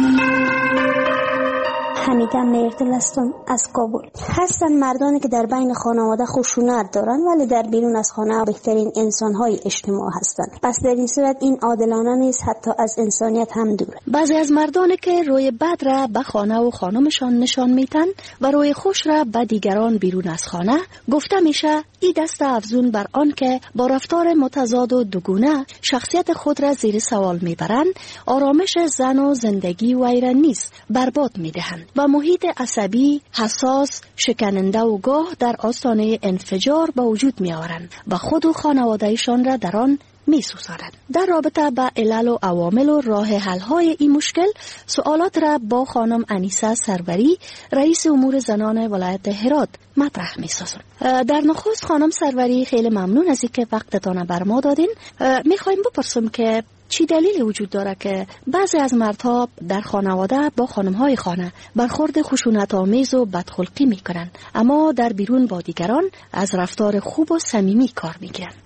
حمیده مردل هستم از کابل. هستن مردانی که در بین خانواده خشونت دارن ولی در بیرون از خانه بهترین انسانهای اجتماع هستن. پس در این صورت این عادلانه نیست، حتی از انسانیت هم دوره. بعضی از مردانی که روی بد را به خانه و خانمشان نشان میتن و روی خوش را به دیگران بیرون از خانه، گفته میشه این دست افزون بر آن که با رفتار متضاد و دوگونه شخصیت خود را زیر سوال میبرند، آرامش زن و زندگی وی را نیز برباد میدهند و محیط عصبی، حساس، شکننده و گاه در آستانه انفجار به وجود می آورند و خود و خانوادهشان را در آن می سوزانند. در رابطه با علل و عوامل و راه حل های این مشکل سوالات را با خانم انیسه سروری، رئیس امور زنان ولایت هرات مطرح می سازم. در نخست خانم سروری خیلی ممنون از اینکه وقتتان بر ما دادین. می خواهیم بپرسیم که چی دلیلی وجود داره که بعضی از مردها در خانواده با خانمهای خانه برخورد خشونت آمیز و بدخلقی میکنن، اما در بیرون با دیگران از رفتار خوب و صمیمی کار میگیرن؟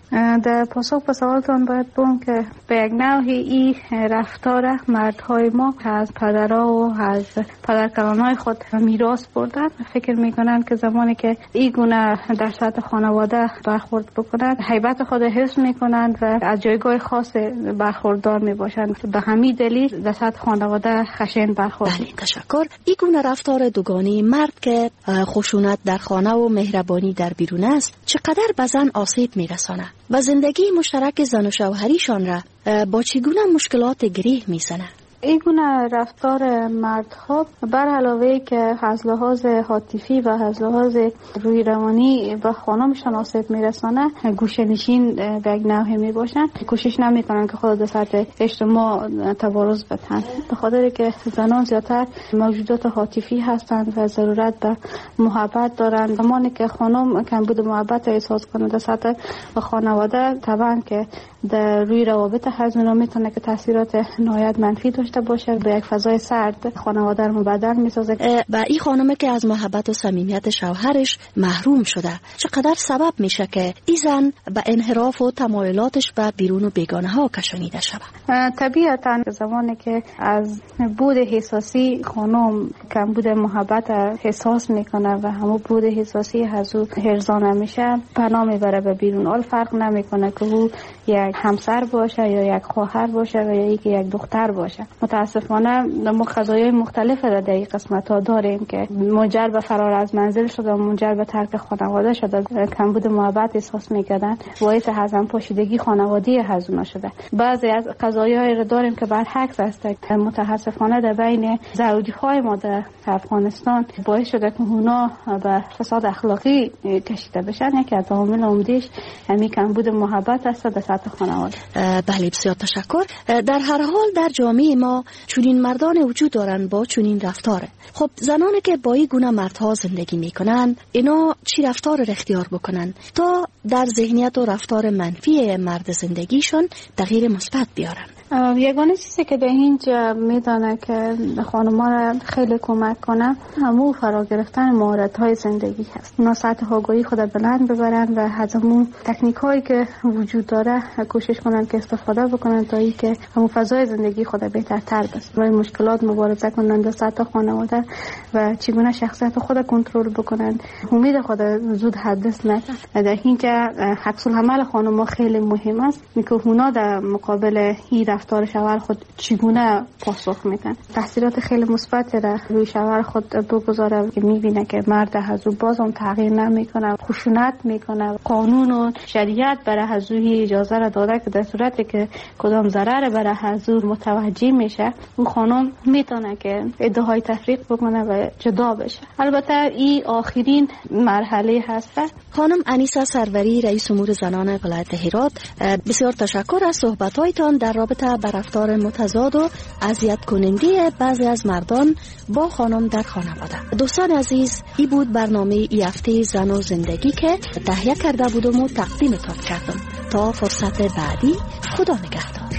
در پاسخ به سوالتان باید بگم که به یک نوعی این رفتار مردهای ما از پدرها و از پدرکلانهای خود میراث بردن. فکر میکنن که زمانی که این گونه در سطح خانواده برخورد بکنند هیبت خود حفظ میکنند و از جایگاه خاص برخوردار میباشند. به همین دلیل در سطح خانواده خشن برخورد. بله، تشکر. این گونه رفتار دوگانه مرد که خشونت در خانه و مهربانی در بیرون است چقدر به زن آسیب میرسانه و زندگی مشترک زن و شوهریشان را با چگونه مشکلات گره میزنه؟ این گونه رفتار مردها بر علاوه که از لحاظ عاطفی و از لحاظ روی روانی به خانمشان آسیب میرسانه، گوشه‌نشین به یک نوعی میباشن. کوشش نمیکنن که خود در سطح اجتماع تبارز بدن، به خاطر که زنان زیادتر موجودات عاطفی هستند و ضرورت به محبت دارند. زمانی که خانم کمبود محبت احساس کنه در سطح خانواده، طبعا که در روی روابط هزینه میتونه که تاثیرات نهایت منفی داشته باشه، به یک فضای سرد خانواده رو مبدل میسازه. و این خانمه که از محبت و صمیمیت شوهرش محروم شده چقدر سبب میشه که این زن به انحراف و تمایلاتش به بیرون و بیگانه ها کشانیده شود؟ طبیعتا زمانی که از بود احساسی خانم کمبود محبت احساس میکنه و همون بود احساسی هزو هرزانه میشه، پناه میبره به بیرون. اول فرق نمیکنه که او یک همسر باشه یا یک خواهر باشه و یا یک دختر باشه. متاسفانه ما قضایای مختلف در این قسمت ها داریم که منجر به فرار از منزل شده و منجر به ترک خانواده شده، کمبود محبت احساس میکردن، باعث هضم پاشیدگی خانوادی هزونا شده. بعضی از قضایایی رو داریم که برعکس است، متاسفانه در بین زوجی های ما در افغانستان باعث شده که اونا به فساد اخلاقی کشیده بشن. یکی از عوامل عمده‌اش همین کمبود محبت است در سطح خانواده. بله، بسیار تشکر. در هر حال در جامعه ما چنین مردان وجود دارند با چنین رفتاره. خب زنانی که با این گونه مردها زندگی میکنن، اینا چی رفتار را اختیار بکنن تا در ذهنیت و رفتار منفی مرد زندگیشون تغییر مثبت بیارن؟ یگانه چیزی که در اینجا میدانه که خانم‌ها را خیلی کمک کنه همون فرا گرفتن مهارت‌های زندگی هست. اونا سطح آگاهی خود بلند ببرن و از همون تکنیک‌هایی که وجود داره کوشش کنن که استفاده بکنن تا اینکه همون فضای زندگی خود بهترتر بشه. با مشکلات مبارزه کنن در سطح خانواده و چگونه شخصیت خود کنترل بکنن، امید خود زود حدث نکنن. در اینجا عکس العمل خانم‌ها خیلی مهم است که اونا در مقابل رفتار شوهر خود چگونه پاسخ میدن. تاثیرات خیلی مثبت را روی شوهر خود بگذاره که میبینه که مرد هزو بازم تغییر نمیکنه، خشونت میکنه. قانون و شریعت برای هزوی اجازه را داده که در صورتی که کدام ضرر برای هزو متوجه میشه، اون خانم میتونه که ادعای تفریق بکنه و جدا بشه. البته این آخرین مرحله هست. خانم انیسه سروری، رئیس امور زنان ولایت هرات، بسیار تشکر از صحبت‌هایتان در رابطه با رفتار متضاد و اذیت کننده بعضی از مردان با خانم در خانواده. دوستان عزیز، این بود برنامه ای هفته زن و زندگی که تهیه کرده بودم و تقدیمتان کردم. تا فرصت بعدی، خدا نگهدار.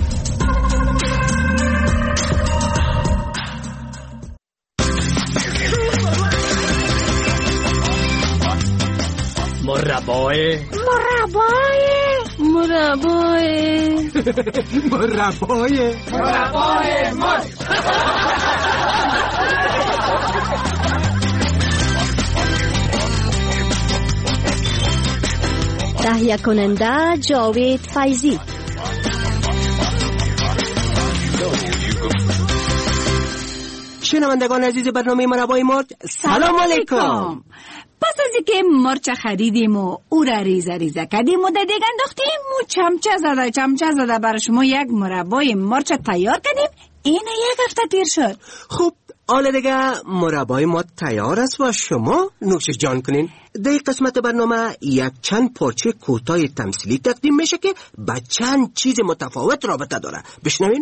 مربای تهیه کننده جاوید فیضی. شنوندگان عزیز برنامه مربای مرچ، سلام علیکم. پس از اینکه مرچ خریدیم و او را ریزه کردیم و دیگه انداختیم و چمچه زده برای شما یک مربای مرچ تیار کردیم. این یک هفته تیر شد. خب حالا دیگه مربای ما تیار است و شما نوش جان کنین. در این قسمت برنامه یک چند پارچه کوتاه تمثیلی تقدیم میشه که با چند چیز متفاوت رابطه داره. بشنوین.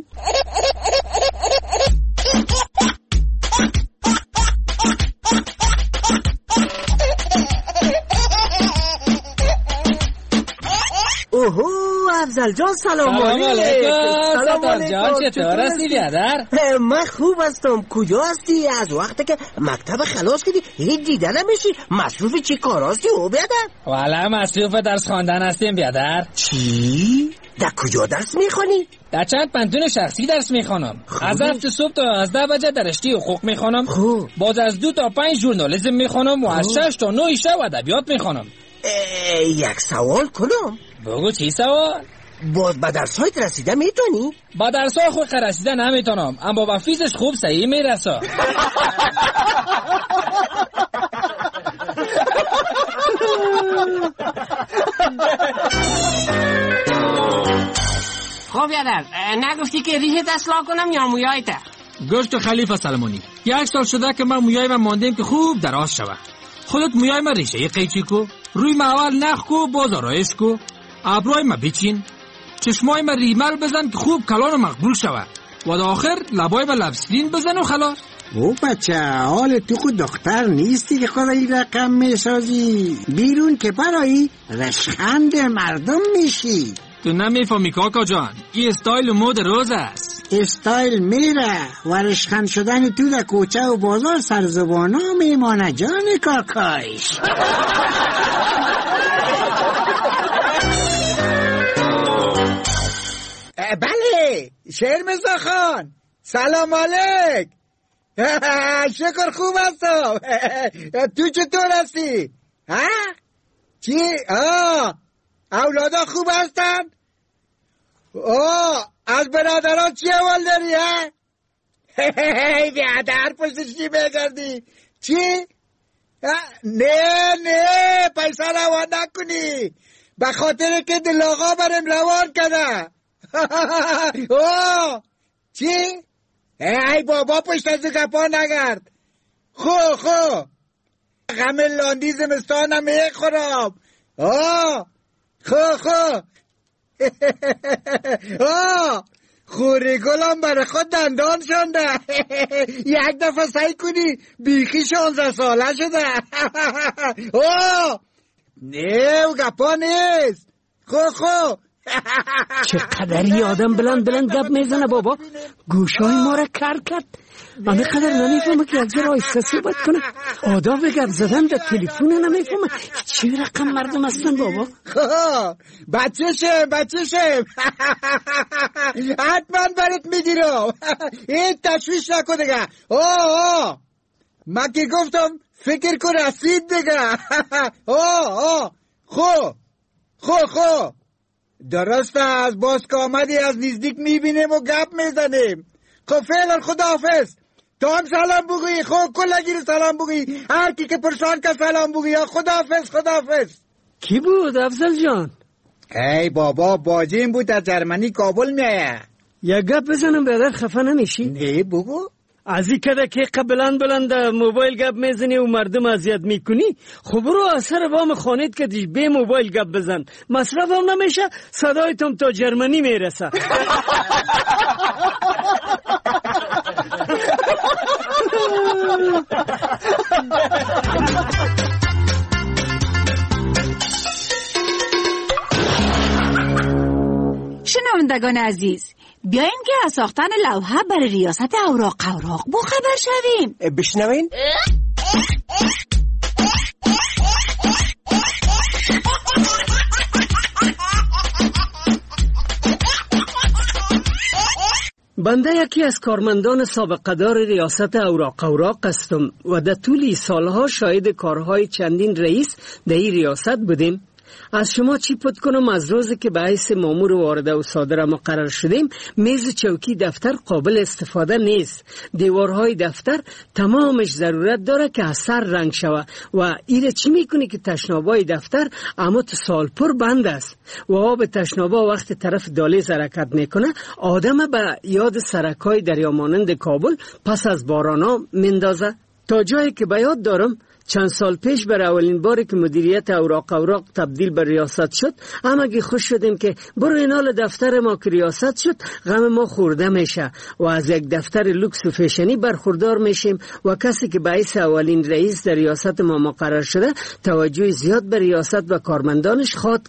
اوهو، افضل جان سلام علیکم. ستار جان چطور هستی بیادر؟ من خوب هستم. کجا هستی؟ از وقتی که مکتب خلاص کردی هیچ دیده نمیشی. مصروف چی کار هستی او بیادر؟ والا مصروف درس خواندن هستیم بیادر. چی؟ در کجا درس میخوانی؟ در چند پنتون شخصی درس میخوانم. از 7 صبح تا 11 بجه در رشته حقوق میخوانم. باز از 2 تا 5 ژورنالیسم میخوانم و از 6 تا 9 شب ادبیات میخوانم. یک سوال کنم؟ بگو چی سوال؟ باز به درس‌هایت رسیده میتونی؟ با درس‌های خود رسیده نمیتونم، اما با فیزش خوب صحیح میرسه. خب یادر نگفتی که ریحت اصلاح کنم یا مویایت؟ گوشت خلیفه سلمانی 1 سال شده که من مویای من ماندیم که خوب دراز شوه. خودت مویای من ریشه یه قیچی کو، روی من اول نخ کو، باز آرایش کو، ابروی من بچین، چشمای من ریمل بزن که خوب کلان و مقبول شوه و در آخر لبای من لبسلین بزن و خلاص. او بچه حال تو خود دختر نیستی که خود این رقم میسازی، بیرون که برایی رشخند مردم میشی. تو نمیفهمی کاکا جان، این استایل مود روز است. استایل میره و رشخند شدن تو در کوچه و بازار سرزبانا میمانه جان کاکایش. بله شیر مرزا خان، سلام علیک. شکر خوب هستم. تو چطور هستی؟ چی؟ اولادا خوب هستن؟ از برادران چی اول داری؟ بیادر پشتش چی بگردی؟ چی؟ نه پیسه روان نکنی، به خاطر که دل آقا برم روان کده. چی؟ ای بابا پشت از گپا نگرد. خو غم لاندی زمستانم میخورم. خو خوری گلم برای خود دندان شنده. یک دفعه سعی کنی بیخی 16 ساله شده. نه گپا نیست. خو چقدر آدم بلند گپ میزنه بابا، گوشای ما را کر کرد. من قدر نمیفهمه که از جرا ایسته صحبت کنه. آداب گپ زدن در تلفون نمیفهمه. چی رقم مردم هستن بابا؟ بچه شم حتما برات میگیرم. این تشویش نکن دیگه. من که گفتم فکر کن رسید دیگه. خو درسته، از باز که آمدی از نزدیک میبینیم و گپ میزنیم. خب فعلا خداحافظ. تو هم سلام بگوی. خب کلگی رو سلام بگوی، هر کی که پرسان که سلام بگوی. خداحافظ. کی بود افضل جان؟ ای بابا باجیم بود، از جرمنی کابل میایه. یا گپ بزنم بیادر خفه نمیشی؟ نه بگو. از این کده که بلند موبایل گپ میزنی و مردم اذیت میکنی، خب برو اثر وام خانیت که دیش به موبایل گپ بزن، مصرف هم نمیشه، صدایتم تا جرمنی میرسه. شنوندگان عزیز، بیایم که از ساختن لوحه برای ریاست اوراق بخبر شویم. بشنوین؟ بنده یکی از کارمندان سابقه‌دار ریاست اوراق هستم و در طول سالها شاهد کارهای چندین رئیس در این ریاست بودیم. از شما چی پد کنم، از روزی که به حیث مامور وارده و صادره مقرر شدیم، میز چوکی دفتر قابل استفاده نیست. دیوارهای دفتر تمامش ضرورت داره که از سر رنگ شوه و ایره چی میکنه که تشنابای دفتر اما تو سال پر بند است و آب تشنابا وقت طرف دالیز حرکت میکنه آدم به یاد سرکای دریامانند کابل پس از بارانا مندازه. تا جایی که به یاد دارم چند سال پیش بر اولین باری که مدیریت اوراق تبدیل به ریاست شد، همگی خوش شدیم که برو اینال دفتر ما که ریاست شد غم ما خورده میشه و از یک دفتر لوکس و فیشنی برخوردار میشیم و کسی که باعث اولین رئیس در ریاست ما مقرر شده توجه زیاد به ریاست و کارمندانش خواهد کرد.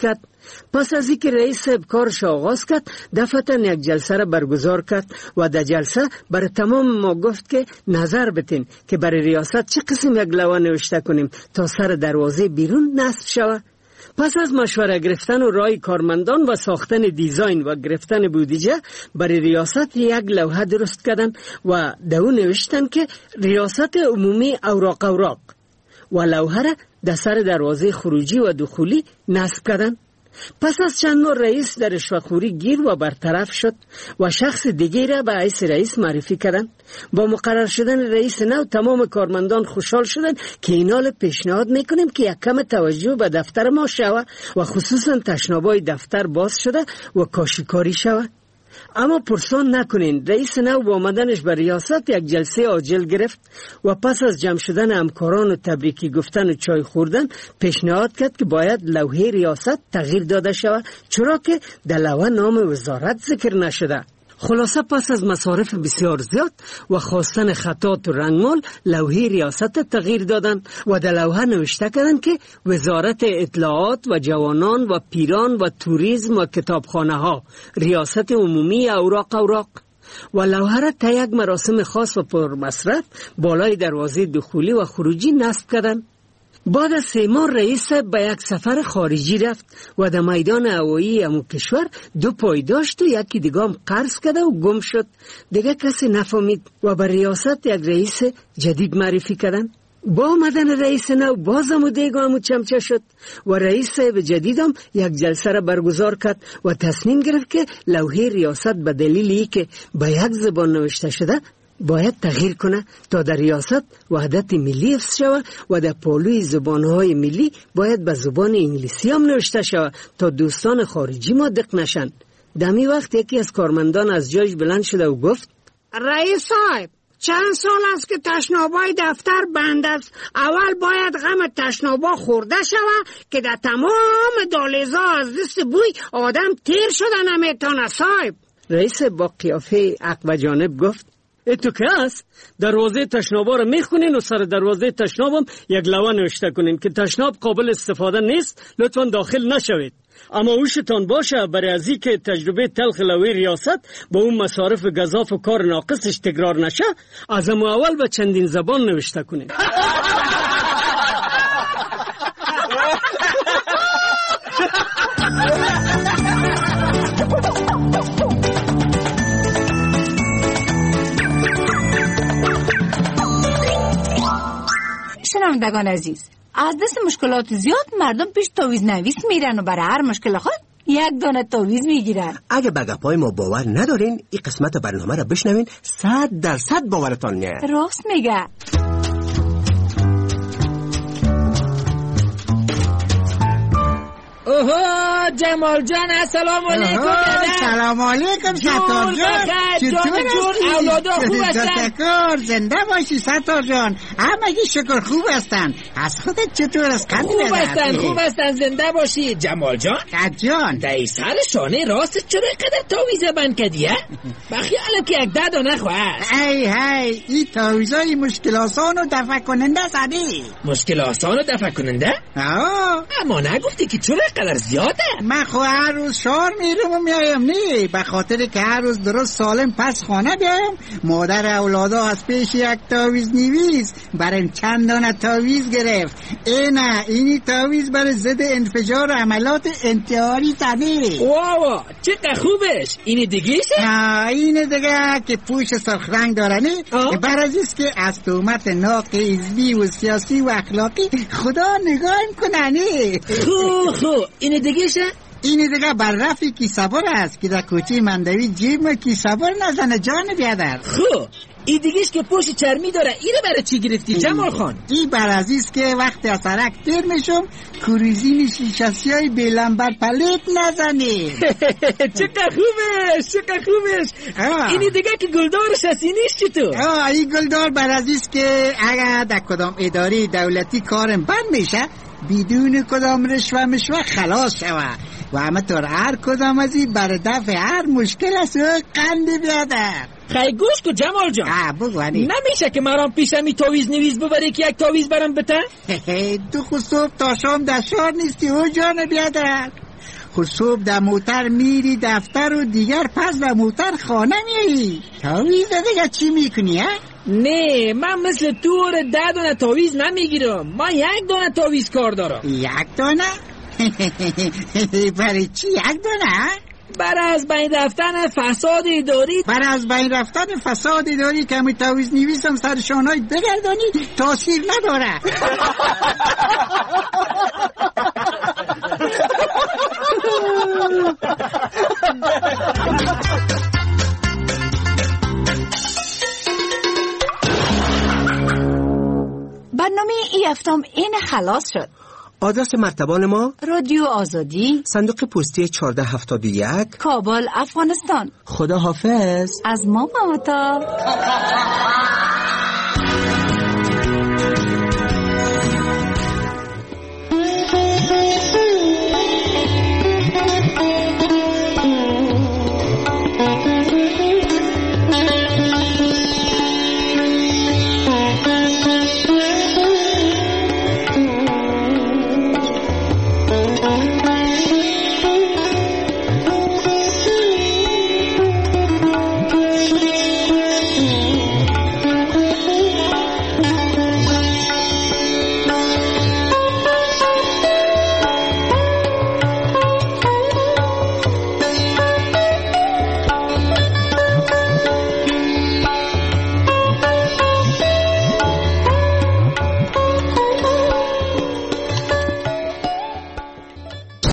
پس از اینکه رئیس صاحب کارش آغاز کرد، دفعتا یک جلسه را برگزار کرد و در جلسه برای تمام ما گفت که نظر بتین که برای ریاست چه قسم یک لوحه نوشته کنیم تا سر دروازه بیرون نصب شود. پس از مشوره گرفتن و رای کارمندان و ساختن دیزاین و گرفتن بودجه، برای ریاست یک لوحه درست کردن و در اون نوشتن که ریاست عمومی اوراق و لوحه را در سر دروازه خروجی و دخولی نصب کردن. پس از چند ماه رئیس در رشوه‌خوری گیر و برطرف شد و شخص دیگری را به حیث رئیس معرفی کردند. با مقرر شدن رئیس نو تمام کارمندان خوشحال شدند که اینال پیشنهاد میکنیم که یک کم توجه به دفتر ما شود و خصوصا تشنابای دفتر باز شده و کاشیکاری شود. اما پرسان نکنین، رئیس نو با آمدنش به ریاست یک جلسه عاجل گرفت و پس از جمع شدن همکاران و تبریکی گفتن و چای خوردن پیشنهاد کرد که باید لوحه ریاست تغییر داده شود، چرا که در لوحه نام وزارت ذکر نشده. خلاصه پس از مصارف بسیار زیاد و خواستن خطات و رنگمال، لوحه ریاست تغییر دادن و در لوحه نوشته کردن که وزارت اطلاعات و جوانان و پیران و توریسم و کتابخانه ها، ریاست عمومی اوراق و لوحه را تا یک مراسم خاص و پرمصرف بالای دروازه دخولی و خروجی نصب کردن. بعد از 3 ماه رئیس به یک سفر خارجی رفت و در میدان هوایی امو کشور 2 پای داشت و یکی دیگه هم قرض کرده و گم شد. دیگه کسی نفهمید و به ریاست یک رئیس جدید معرفی کردن. با آمدن رئیس نو بازم دیگه همو چمچه شد و رئیس صاحب جدیدم یک جلسه را برگزار کرد و تصمیم گرفت که لوحه ریاست به دلیلی که به یک زبان نوشته شده باید تغییر کنه تا در ریاست وحدت ملی حفظ شود و در پالوی زبانهای ملی باید به زبان انگلیسی هم نوشته شود تا دوستان خارجی ما دق نشن. دمی وقت یکی از کارمندان از جایش بلند شده و گفت: رئیس صاحب، چند سال است که تشنابای دفتر بند است. اول باید غم تشنابا خورده شود که در تمام دالیزا از دست بوی آدم تیر شده نمیتونه. صاحب، رئیس با قیافه عقب جانب گفت: تو که هست؟ دروازه تشنابا رو میخونین و سر دروازه تشنابم یک لوحه نوشته کنین که تشناب قابل استفاده نیست، لطفا داخل نشوید. اما اوشتان باشه برای از این که تجربه تلخ لوحه ریاست با اون مصارف گزاف و کار ناقصش تکرار نشه، از اول به چندین زبان نوشته کنین. شنوندگان عزیز، از دست مشکلات زیاد مردم پیش تعویض نویس میرن و برای هر مشکل خود یک دانه تعویض میگیرن. اگه به گپای ما باور ندارین، این قسمت برنامه را بشنوین، 100% باورتان میاد. راست میگه. اوه جمال جان، السلام علیکم. سلام علیکم ستار جان، چطور اولادا خوب هستن؟ شکر، زنده باشی ستار جان. همگی شکر خوب هستن. از خودت چطور است؟ خوب هستن زنده باشی. جمال جان جان، در سر شانه راست چرا اینقدر تعویض بند کردیه؟ بخیالم که یک 10 دانه خواست. هی این تعویضای مشکل آسان و دفع کننده زدی. مشکل آسان و دفع کننده؟ اما نگفتی که چرا قدر زیاده؟ من خو هر روز شهر میرم و میایم، نه به خاطر که هر روز درست سالم پس خانه بیایم. مادر اولادا از پیش یک تعویض نویس برای چند دانه تعویض گرفت. اینی تعویض برای ضد انفجار عملات انتحاری زده. واو چقدر خوبش. اینی دیگهشه؟ اینه دیگه که پوش سرخ رنگ داره، نه برازیست که از تهمت ناق حزبی و سیاسی و اخلاقی خدا نگاه کنه. نه خوب اینه دیگهشه؟ اینه دیگه بر رفی کی صبر است که در کوچه مندوی جیب کی صبر نزنه جان بیادر. خوب این دیگهش که پشت چرمی داره، اینو برای چی گرفتی جمال خان؟ این بر عزیز که وقتی از سرک تیر میشم کوریزین شیشاسی های بیلنبر پلیت نزنی. چقدر خوبش. اینی دیگه که گلدارش هستی نیست چطور؟ این گلدار بر عزیز که اگر در کدام اداره دولتی کارم بند میشه بدون کدام رشوه خلاص شود و همه طور هر کدام از این بر دفع هر مشکل است قند بیادر. خیلی گوش کو جمال جان، بگوانی نمیشه که مرام پیشمی تعویض نویس ببری که یک تعویض برام بته؟ تو خود صبح تا شام در شهر نیستی او جان بیادر. خود صبح در موتر میری دفتر و دیگر پس در موتر خانه میایی. تعویض دیگه چی میکنی ها؟ نه من مثل تو 10 دانه تعویض نمیگیرم. من 1 دانه تعویض کار دارم. 1 دانه؟ برای چی 1 دانه؟ برای از بین رفتن فساد اداری. برای از بین رفتن فساد اداری که می تعویض نویسم سر شانهای بگردانی تاثیر نداره. برنامه ای هفتم این خلاص شد. آدرس مرتبان ما رادیو آزادی، صندوق پستی 1471، کابل، افغانستان. خدا حافظ. از ما ممتا. Thank you.